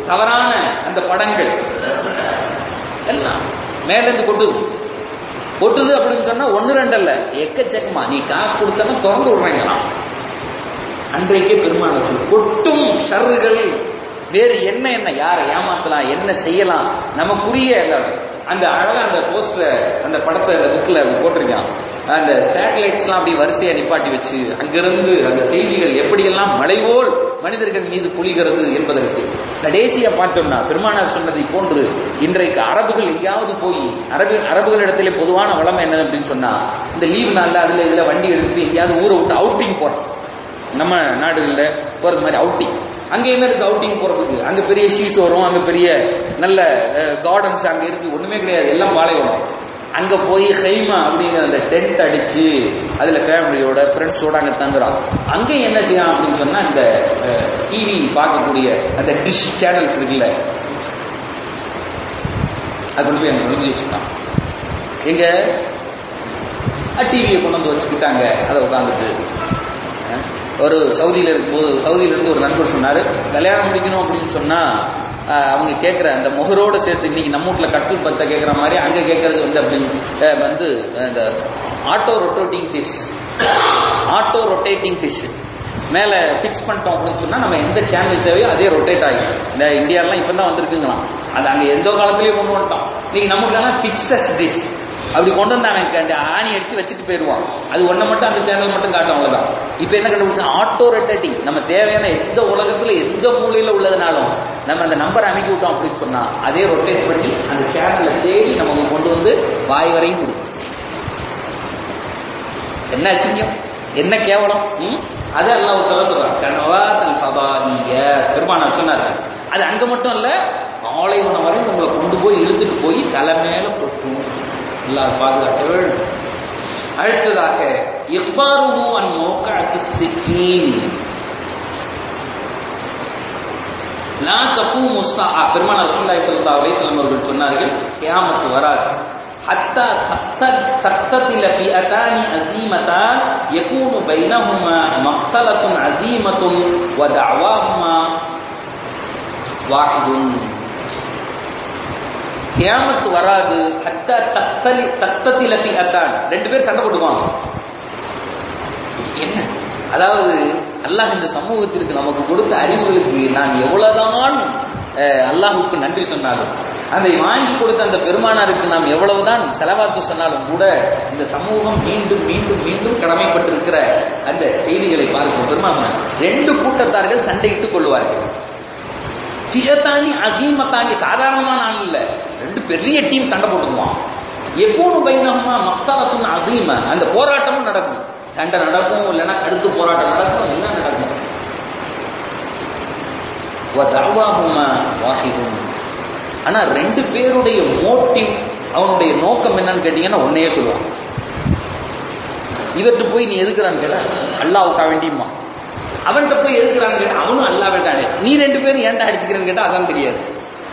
தவறான அந்த படங்கள் எல்லாம் மேலிருந்து கொட்டுது. கொட்டுது அப்படின்னு சொன்னா ஒன்னு ரெண்டு அல்ல, எக்கச்சக்கமா. நீ காசு கொடுத்தனா திறந்து விடுறீங்களாம். அன்றைக்கே பெருமானார் கொட்டும் ஷர்றுகள் வேறு என்ன என்ன, யாரை ஏமாத்தலாம், என்ன செய்யலாம், நமக்குரிய அந்த அழகா அந்த போஸ்டர் அந்த படத்தை அந்த புக்கில் போட்டிருக்கான். அந்த சேட்டலைட்ஸ்லாம் அப்படி வரிசையை நிப்பாட்டி வச்சு அங்கிருந்து அந்த செய்திகள் எப்படியெல்லாம் மலைபோல் மனிதர்கள் மீது பொழிகிறது என்பதற்கு கடைசியா பார்த்தோம்னா பெருமானார் சொன்னதை போன்று இன்றைக்கு அரபுகள் எங்கேயாவது போய் அரபு அரபுகளிடத்திலே பொதுவான வளம் என்ன அப்படின்னு சொன்னா, இந்த லீவ் நாளில் அதுல இதுல வண்டி எடுத்துட்டு எங்கேயாவது ஊரை விட்டு அவுட்டிங் போறோம். நம்ம நாடுகளில் போறது மாதிரி அவுட்டிங். அங்க என்ன இருக்கு அவுட்டிங் போறதுக்கு? அங்க பெரிய ஷீஸ் வரும், அங்க பெரிய நல்ல கார்டன்ஸ் அங்க இருக்கு, ஒண்ணுமே கிடையாது, எல்லாம் பாலைவனம். அங்க போய் ஹைமா அப்படிங்கிற அந்த டென்ட் அடிச்சு அதுல ஃபேமிலியோட ஃப்ரெண்ட்ஸோட அங்க தங்குறான். அங்க என்ன செய்யலாம் அப்படின்னு சொன்னா, இந்த டிவி பார்க்கக்கூடிய அந்த டிஷ் சேனல்ஸ் இருக்குல்ல, அது கொண்டு போய் அங்க ஒழுங்கி வச்சுக்கலாம். எங்க டிவியை கொண்டு வந்து வச்சுக்கிட்டாங்க. அதை உட்காந்துட்டு ஒரு சவுதியில இருக்கும்போது சவுதியில இருந்து ஒரு நண்பர் சொன்னாரு, கல்யாணம் முடிக்கணும் அப்படின்னு சொன்னா அவங்க கேட்கிற அந்த முகரோடு சேர்த்து இன்னைக்கு நம்ம வீட்டுல கட்டில் பத்த கேட்கிற மாதிரி அங்க கேட்கறது வந்து அப்படின்னு வந்து இந்த auto rotating dish auto rotating dish மேல பிக்ஸ் பண்ணிட்டோம் அப்படின்னு சொன்னா நம்ம எந்த சேனல் தேவையோ அதே ரொட்டேட் ஆகிடும். இந்த இந்தியாலாம் இப்பதான் வந்திருக்குங்களாம், அது அங்க எந்த காலத்திலயும் கொண்டு வந்துட்டோம். இன்னைக்கு நம்ம வீட்டுலாம் பிக்ஸஸ் டிஷ் அப்படி கொண்டு வந்தாங்க, ஆணி அடிச்சு வச்சுட்டு போயிடுவான். அது ஒன்றை மட்டும் அந்த சேனல் மட்டும் காட்டும், அவ்வளவுதான். இப்ப என்ன கண்டுபிடிச்சா ஆட்டோ ரொட்டேட்டிங். நம்ம தேவையான எந்த உலகத்துல எந்த மூலையில உள்ளதுனாலும் நம்ம அந்த நம்பர் அமைக்கி விட்டோம் அப்படின்னு சொன்னா அதே ரொட்டேட் பண்ணி அந்த சேனலை தேடி நமக்கு கொண்டு வந்து வாய் வரையும் கொடுக்கும். என்ன அசிங்கம், என்ன கேவலம். அது எல்லாம் ஒரு தலை சொல்றாங்க, கனவா தல் பபானிய பெருமானார் சொன்னாரு. அது அங்க மட்டும் இல்ல, ஆலைவனம் வரை உங்களை கொண்டு போய் இழுத்துட்டு போய் தலை மேல கொட்டும். அல்லாஹ் பாதுகாக்க வேண்டும். அடுத்ததாக இஃபாருஹு அன் மௌகஅத்தி ஸிக்கீன் லா தகூமு ஸஆ. பெருமானார் ரசூலுல்லாஹி ஸல்லல்லாஹு அலைஹி வஸல்லம் அவர்கள் சொன்னார்கள், கியாமத் வராது ஹத்தா தக்ததில ஃபிஅதானி அஸீமதான் யகூனு பைனஹுமா மக்தலத்துன் அஸீமத்துன் வ தஅவாஹுமா வாஹிதுன். கியாமத்து வராது ஹத்தா தக்தலி தக்ததில ஃபிஅதான், ரெண்டு பேர் சண்டை போடுவாங்க. என்ன அதாவது அல்லாஹ் இந்த சமூகத்திற்கு நமக்கு கொடுத்த அறிவுகளுக்கு நான் எவ்வளவுதான் அல்லாஹுக்கு நன்றி சொன்னாலும், அதை வாங்கி கொடுத்த அந்த பெருமானாருக்கு நாம் எவ்வளவுதான் செலவாத்து சொன்னாலும் கூட இந்த சமூகம் மீண்டும் மீண்டும் மீண்டும் கடமைப்பட்டிருக்கிற அந்த செய்திகளை பார்க்கும். பெருமானார் ரெண்டு கூட்டத்தார்கள் சண்டையிட்டுக் கொள்வார்கள். ஃபியதானி அஸீமத்தானி, சாதாரணமான ஆள் இல்ல, ரெண்டு பெரிய டீம் சண்டை போட்டுக்குவான். யகூனு பைனஹுமா மக்தலத்துன் அஸீம, அந்த போராட்டமும் நடக்கும், சண்டை நடக்கும், இல்லைன்னா கருத்து போராட்டம் நடக்கும், எல்லாம் நடக்கும். வ தஅவாஹுமா வாஹிதுன், ஆனா ரெண்டு பேருடைய மோட்டிவ், அவனுடைய நோக்கம் என்னன்னு கேட்டீங்கன்னா ஒன்னையே சொல்லுவான். இவர்கிட்ட போய் நீ எதுக்குறான்னு கேட்டா அல்லாஹ்வுக்கா வேண்டியமா, அவன்கிட்ட போய் எதுக்குறான்னு கேட்டா அவனும் அல்லாஹ் வேண்டானே, நீ ரெண்டு பேரும் ஏன்டா அடிச்சுக்கிறேன்னு கேட்டா அதான் தெரியாது.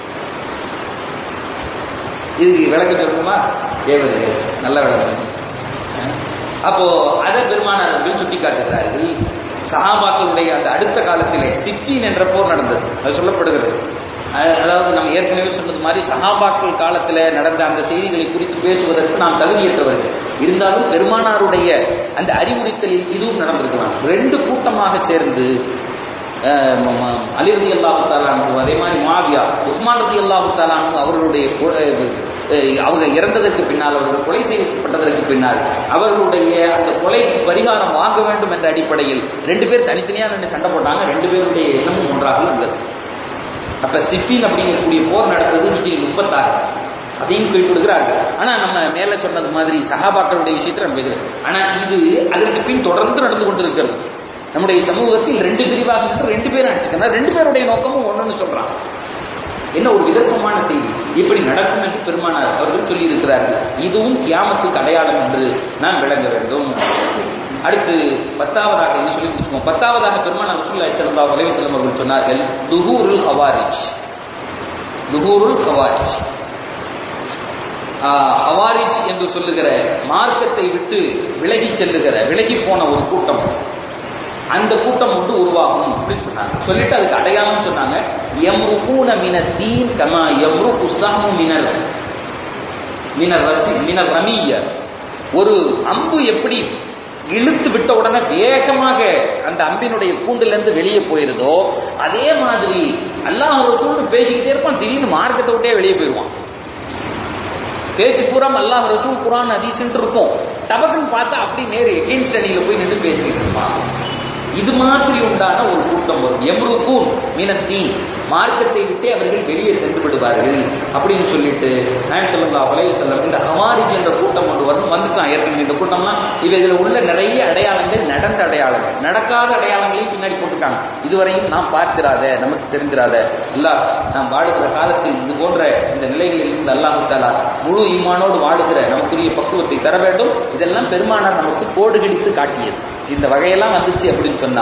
இதுக்கு விளக்கம் இருக்குமா? தேவையில்லை, நல்ல விளக்கம். அப்போ அதை பெருமானார் சுட்டி காட்டுகிறார்கள். சஹாபாக்களுடைய அந்த அடுத்த காலத்திலே சித்தீன் என்ற போர் நடந்தது, அது சொல்லப்படுகிறது. அதாவது நம்ம ஏற்கனவே சொன்னது மாதிரி சஹாபாக்கள் காலத்தில் நடந்த அந்த செய்திகளை குறித்து பேசுவதற்கு நாம் தகுதியற்றவர்கள். இருந்தாலும் பெருமானாருடைய அந்த அறிவுறுத்தலில் இதுவும் நடந்திருக்கலாம். ரெண்டு கூட்டமாக சேர்ந்து அலி ரலியல்லாஹு தஆலா அன்ஹு, அதே மாதிரி முஆவியா, உஸ்மான் ரலியல்லாஹு தஆலா அன்ஹு அவர்களுடைய அவங்க இறந்ததற்கு பின்னால், அவர்கள் கொலை செய்யப்பட்டதற்கு பின்னால் அவர்களுடைய அந்த கொலை பரிகாரம் வாங்க வேண்டும் என்ற அடிப்படையில் ரெண்டு பேர் தனித்தனியாக நின்று சண்டை போட்டாங்க. ரெண்டு பேருடைய எண்ணமும் ஒன்றாக இருந்தது. அப்ப சிஃபின் அப்படிங்கக்கூடிய போர் நடந்தது நூற்றி முப்பத்தாறு, அதையும் போய் கொடுக்கிறார்கள். ஆனா நம்ம மேல சொன்னது மாதிரி சஹாபாக்களுடைய விஷயத்தில் நம்ம பேசுகிறோம். ஆனா இது அதற்கு பின் தொடர்ந்து நடந்து கொண்டிருக்கிறது. நம்முடைய சமூகத்தில் ரெண்டு பிரிவாக ரெண்டு பேரும் அடிச்சுக்கணும், ரெண்டு பேருடைய நோக்கமும் ஒண்ணுன்னு சொல்றாங்க. என்ன ஒரு விதர்ப்பமான செய்தி, இப்படி நடக்கும் என்று பெருமானார் அவர்கள் சொல்லி இருக்கிறார்கள். இதுவும் கியாமத்துக்கு அடையாளம் என்று நாம் விளங்க வேண்டும். அடுத்து பத்தாவதாக என்ன சொல்லி முடிச்சுக்கோம். பத்தாவதாக பெருமானார் ரசூலுல்லாஹி ஸல்லல்லாஹு அலைஹி வஸல்லம் அவர்கள் சொன்னார்கள், துஹூருல் ஹவாரிஜ். துஹூருல் ஹவாரிஜ், ஹவாரிஜ் என்று சொல்லுகிற மார்க்கத்தை விட்டு விலகி செல்லுகிற, விலகி போன ஒரு கூட்டம், அந்த கூட்டம் ஒன்று உருவாகும் அப்படின்னு சொன்னாங்க. சொல்லிட்டு அதுக்கு அடையாளம் சொன்னாங்க, யம்ருகூன மினத் தீன் கமா யம்ருகு ஸஹ்மு மினல் மினர் ரஸி மினர் ரமிய. ஒரு அம்பு எப்படி இழுத்து விட்ட உடனே வேகமாக அந்த அம்பினுடைய கூண்டிலிருந்து வெளியே போயிருதோ, அதே மாதிரி அல்லாஹ் ரசூல்னு பேசிக்கிட்டே இருப்பான், திடீர்னு மார்க்கத்தை விட்டே வெளியே போயிடுவான். பேச்சு பூரா அல்லாஹ் ரசூல் குர்ஆன் ஹதீஸ்ன்னு இருக்கும், டபக்குன்னு பார்த்தா அப்படி நேரு எகெயின்ஸ்ட் அணியில போய் நின்று பேசிக்கிட்டு இருப்பான். இது மாதிரி உண்டான ஒரு கூட்டம் வரும். எம்ருகூன் மினத்தி, மார்க்கத்தை விட்டே அவர்கள் வெளியே சென்று விடுவார்கள் அப்படின்னு சொல்லிட்டு நாயகம் ஸல்லல்லாஹு அலைஹி வஸல்லம் இந்த ஹவாரிஜ் என்ற கூட்டம் ஒன்று வரும் வந்துச்சான். ஏற்கனவே இந்த கூட்டம்லாம் இவைகள் உள்ள நிறைய அடையாளங்கள், நடந்த அடையாளங்கள், நடக்காத அடையாளங்களையும் பின்னாடி போட்டுருக்காங்க. இதுவரையும் நாம் பார்க்கிறாத, நமக்கு தெரிஞ்சிராத, அல்லாஹ் நாம் வாழுகிற காலத்தில் இது போன்ற இந்த நிலைகளில் இருந்து அல்லாஹ் தஆலா முழு ஈமானோடு வாழுகிற நமக்குரிய பக்குவத்தை தர வேண்டும். இதெல்லாம் பெருமானார் நமக்கு கோடு கிழித்து காட்டியது. இந்த வகையெல்லாம் வந்துச்சு அப்படின்னு சொன்னா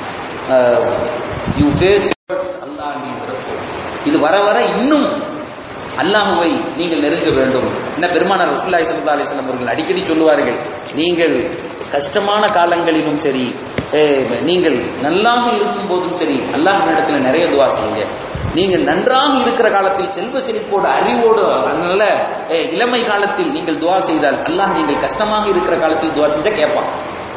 யூ ஃபேஸ் அல்லாஹ், இது வர வர இன்னும் அல்லாஹ்வை நீங்கள் நெருங்க வேண்டும். என்ன பெருமானார் ரசூலுல்லாஹி ஸல்லல்லாஹு அலைஹி வஸல்லம் அவர்கள் அடிக்கடி சொல்லுவார்கள், நீங்கள் கஷ்டமான காலங்களிலும் சரி, நீங்கள் நல்லாக இருக்கும் போதும் சரி, அல்லாஹ்விடத்தில் நிறைய துஆ செய்யுங்க. நீங்கள் நன்றாக இருக்கிற காலத்தில் செல்வ செழிப்போடு அறிவோடு நல்ல இளமை காலத்தில் நீங்கள் துஆ செய்தால் அல்லாஹ் நீங்கள் கஷ்டமாக இருக்கிற காலத்தில் துஆ செஞ்சா கேட்பான்.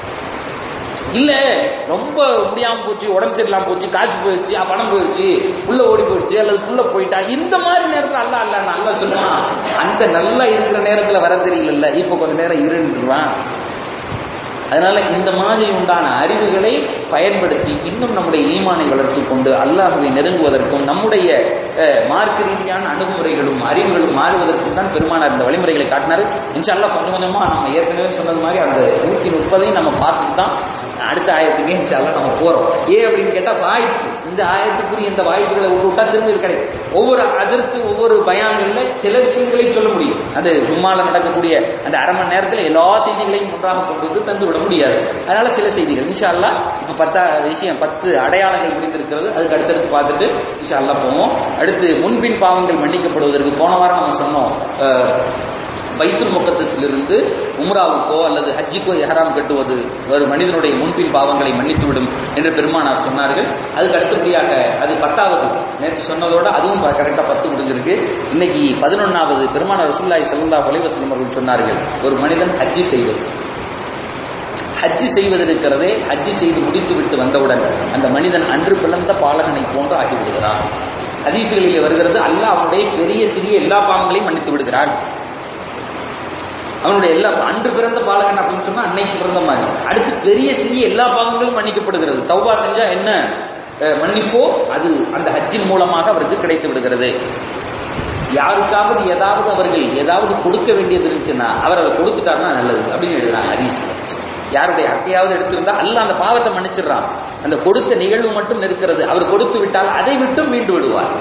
இல்ல ரொம்ப முடியாம போச்சு, உடம்பு சரியில்லாம போச்சு, காசு போயிடுச்சு, பணம் போயிடுச்சு, புள்ள ஓடி போயிடுச்சு, அல்லது புள்ள போயிட்டா, இந்த மாதிரி நேரத்தில் அல்ல அல்ல நல்லா சொல்லுவான். அந்த நல்லா இருக்கிற நேரத்துல வர தெரியல, இப்ப கொஞ்ச நேரம் இருந்துருவான். அதனால இந்த மாதிரி உண்டான அறிவுகளை பயன்படுத்தி இன்னும் நம்முடைய ஈமானை வளர்த்துக் கொண்டு அல்லாஹ்வை நெருங்குவதற்கும் நம்முடைய மார்க்க ரீதியான அணுகுமுறைகளும் அறிவுகளும் மாறுவதற்கும் தான் பெருமானார் இந்த வழிமுறைகளை காட்டினார். இன்ஷா அல்லாஹ் கொஞ்சம் கொஞ்சமா நம்ம ஏற்கனவே சொன்னது மாதிரி அந்த நூத்தி முப்பதையும் நம்ம பார்த்துட்டு தான் அடுத்த ஆயத்துக்கு இன்ஷா அல்லாஹ் நம்ம போறோம். ஏன் அப்படின்னு கேட்டா வாய்ப்பு, இந்த ஆயத்துக்குரிய இந்த வாய்ப்புகளை விட்டா திரும்பி கிடைக்கும். ஒவ்வொரு அதற்கு ஒவ்வொரு பயான்கள்ல சில விஷயங்களை சொல்ல முடியும். அது சும்மால நடக்கக்கூடிய அந்த அரை மணி நேரத்தில் எல்லா செய்திகளையும் ஒன்றாக கொண்டு வந்து தந்து விட முடியாது. அதனால சில செய்திகள் இன்ஷா அல்லாஹ் இப்ப பத்தா விஷயம் பத்து அடையாளங்கள் முடிந்திருக்கிறது. அதுக்கு அடுத்தடுத்து பார்த்துட்டு இன்ஷா அல்லாஹ் போவோம். அடுத்து முன்பின் பாவங்கள் மன்னிக்கப்படுவதற்கு போன வாரம் நம்ம சொன்னோம், பைத்துல் முகத்தஸிலிருந்து உம்ராவுக்கோ அல்லது ஹஜ்ஜிக்கோ இஹ்ராம் கட்டுவது ஒரு மனிதனுடைய முன்பின் பாவங்களை மன்னித்துவிடும் என்று பெருமானார் சொன்னார்கள். அதுக்கு அடுத்தபடியாக அது பத்தாவது, நேற்று சொன்னதோட அதுவும் கரெக்டாக பத்து முடிஞ்சிருக்கு. இன்னைக்கு பதினொன்னாவது பெருமானார் ரசூலுல்லாஹி ஸல்லல்லாஹு அலைஹி வஸல்லம் அவர்கள் சொன்னார்கள், ஒரு மனிதன் ஹஜ்ஜி செய்வது, ஹஜ்ஜி செய்வது இருக்கிறதே, ஹஜ்ஜி செய்து முடித்து விட்டு வந்தவுடன் அந்த மனிதன் அன்று பிளந்த பாலகனை போன்று ஆகிவிடுகிறான். ஹதீஸ்களிலே வருகிறது, அல்லாஹ் அவனுடைய பெரிய சிறிய எல்லா பாவங்களையும் மன்னித்து விடுகிறான். அவனுடைய எல்லா அன்று பிறந்த பாலகன் அப்படின்னு சொன்னா அன்னைக்கு பிறந்த மாதிரி. அடுத்து பெரிய சிறிய எல்லா பாவங்களும் மன்னிக்கப்படுகிறது. தௌபா செஞ்சா என்ன மன்னிப்போ அது அந்த ஹஜ்ஜின் மூலமாக அவருக்கு கிடைத்து விடுகிறது. யாருக்காவது ஏதாவது அவர்கள் ஏதாவது கொடுக்க வேண்டியது இருந்துச்சுன்னா அவர் அதை கொடுத்துட்டாருன்னா நல்லது அப்படின்னு எழுதுறாங்க ஹதீஸ். யாருடைய ஹக்கையாவது எடுத்திருந்தா அல்லாஹ் அந்த பாவத்தை மன்னிச்சிடறான். அந்த கொடுத்த நிகழ்வு மட்டும் இருக்கிறது. அவர் கொடுத்து விட்டால் அதை விட்டும் மீண்டு விடுவார்.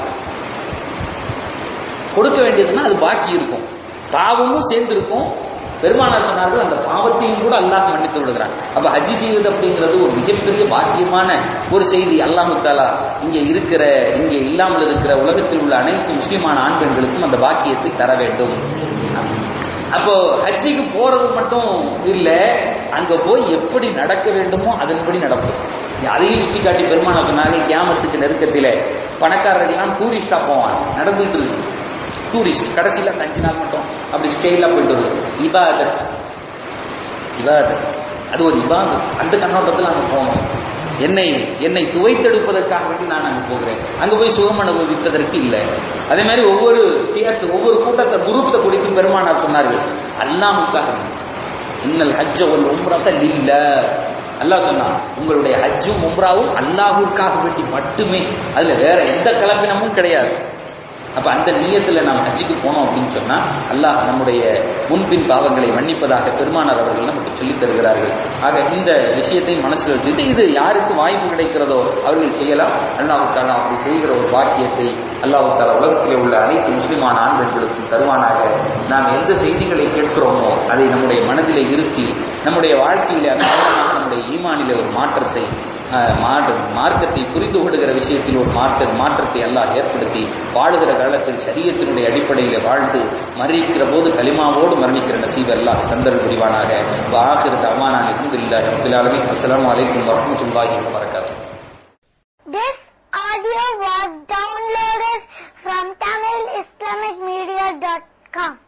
கொடுக்க வேண்டியதுன்னா அது பாக்கி இருக்கும், பாவமும் சேர்ந்திருக்கும். பெருமானார் சொன்னார்கள் அந்த பாவத்தையும் கூட அல்லாஹ் மன்னித்து விடுகிறான். அப்ப ஹஜ்ஜி செய்வது அப்படிங்கிறது ஒரு மிகப்பெரிய பாக்கியமான ஒரு செய்தி. அல்லாஹு தஆலா இங்கே இருக்கிற இங்கே இல்லாமல் இருக்கிற உலகத்தில் உள்ள அனைத்து முஸ்லிமான ஆண் பெண்களுக்கும் அந்த பாக்கியத்தை தர வேண்டும். அப்போ ஹஜ்ஜிக்கு போறது மட்டும் இல்லை, அங்க போய் எப்படி நடக்க வேண்டுமோ அதன்படி நடக்கும். அதையும் சுட்டி காட்டி பெருமானார் சொன்னார்கள், கியாமத்துக்கு நெருக்கத்திலே பணக்காரர்கள்லாம் டூரிஸ்டா போவான், நடந்துட்டு இருக்கு டூரிஸ்ட். கடைசியில் அந்த அஞ்சு நாள் மட்டும் அப்படி ஸ்டெயிலாக போயிட்டு வருது. இபாதத் இபாதத் அது ஒரு இபாதத். அந்த கண்ணோட்டத்தில் அங்கே போகணும். என்னை என்னை துவைத்தெடுப்பதற்காக வேண்டி நான் அங்கே போகிறேன், அங்கே போய் சுகம் அனுபவிப்பதற்கு இல்லை. அதே மாதிரி ஒவ்வொரு தியேட்டர் ஒவ்வொரு கூட்டத்தை குரூப்ஸை குறித்து பெருமானார் சொன்னார்கள், அல்லாஹ்வுக்காக. இன்னல் ஹஜ்ஜ வல் உம்ரத லில்லாஹ். அல்லாஹ் சொன்னான், உங்களுடைய ஹஜ்ஜும் உம்ராவும் அல்லாஹ்வுக்காக வேண்டி மட்டுமே, அதுல வேற எந்த கலப்பினமும் கிடையாது. அப்ப அந்த நியத்துல நாம் ஹஜ்ஜுக்கு போனோம் அப்படின்னு சொன்னா அல்லாஹ் நம்முடைய முன்பின் பாவங்களை மன்னிப்பதாக பெருமானார் அவர்கள் நமக்கு சொல்லித் தருகிறார்கள். ஆக இந்த விஷயத்தை மனசில் வச்சுட்டு இது யாருக்கு வாய்ப்பு கிடைக்கிறதோ அவர்கள் செய்யலாம். அல்லாஹ் தஆலா அப்படி செய்கிற ஒரு பாக்கியத்தை அல்லாஹ் தஆலா உலகத்திலே உள்ள அனைத்து முஸ்லிமான ஆண் பெண்களுக்கும் தருவானாக. நாம் எந்த செய்திகளை கேட்கிறோமோ அதை நம்முடைய மனதிலே இருத்தி நம்முடைய வாழ்க்கையிலே அந்த மூலமாக நம்முடைய ஈமானிலே ஒரு மாற்றத்தை மார்க்கத்தை புரிந்து கொள்கிற விஷயத்தில் ஒரு மாற்ற மாற்றத்தை அல்லாஹ் ஏற்படுத்தி வாழுகிற காலத்தில் சரியத்தினுடைய அடிப்படையில் வாழ்ந்து மரணிக்கிற போது கலிமாவோடு மரணிக்கிற நசீப் அல்லாஹ் தந்தல் புரிவானாக. ஆகிற அமானான் அல்ஹம்துலில்லாஹி ரப்பில் ஆலமீன். அஸ்ஸலாமு அலைக்கும் வரஹ்மத்துல்லாஹி வபரகாத்துஹு. This audio was downloaded from tamil islamic media dot com.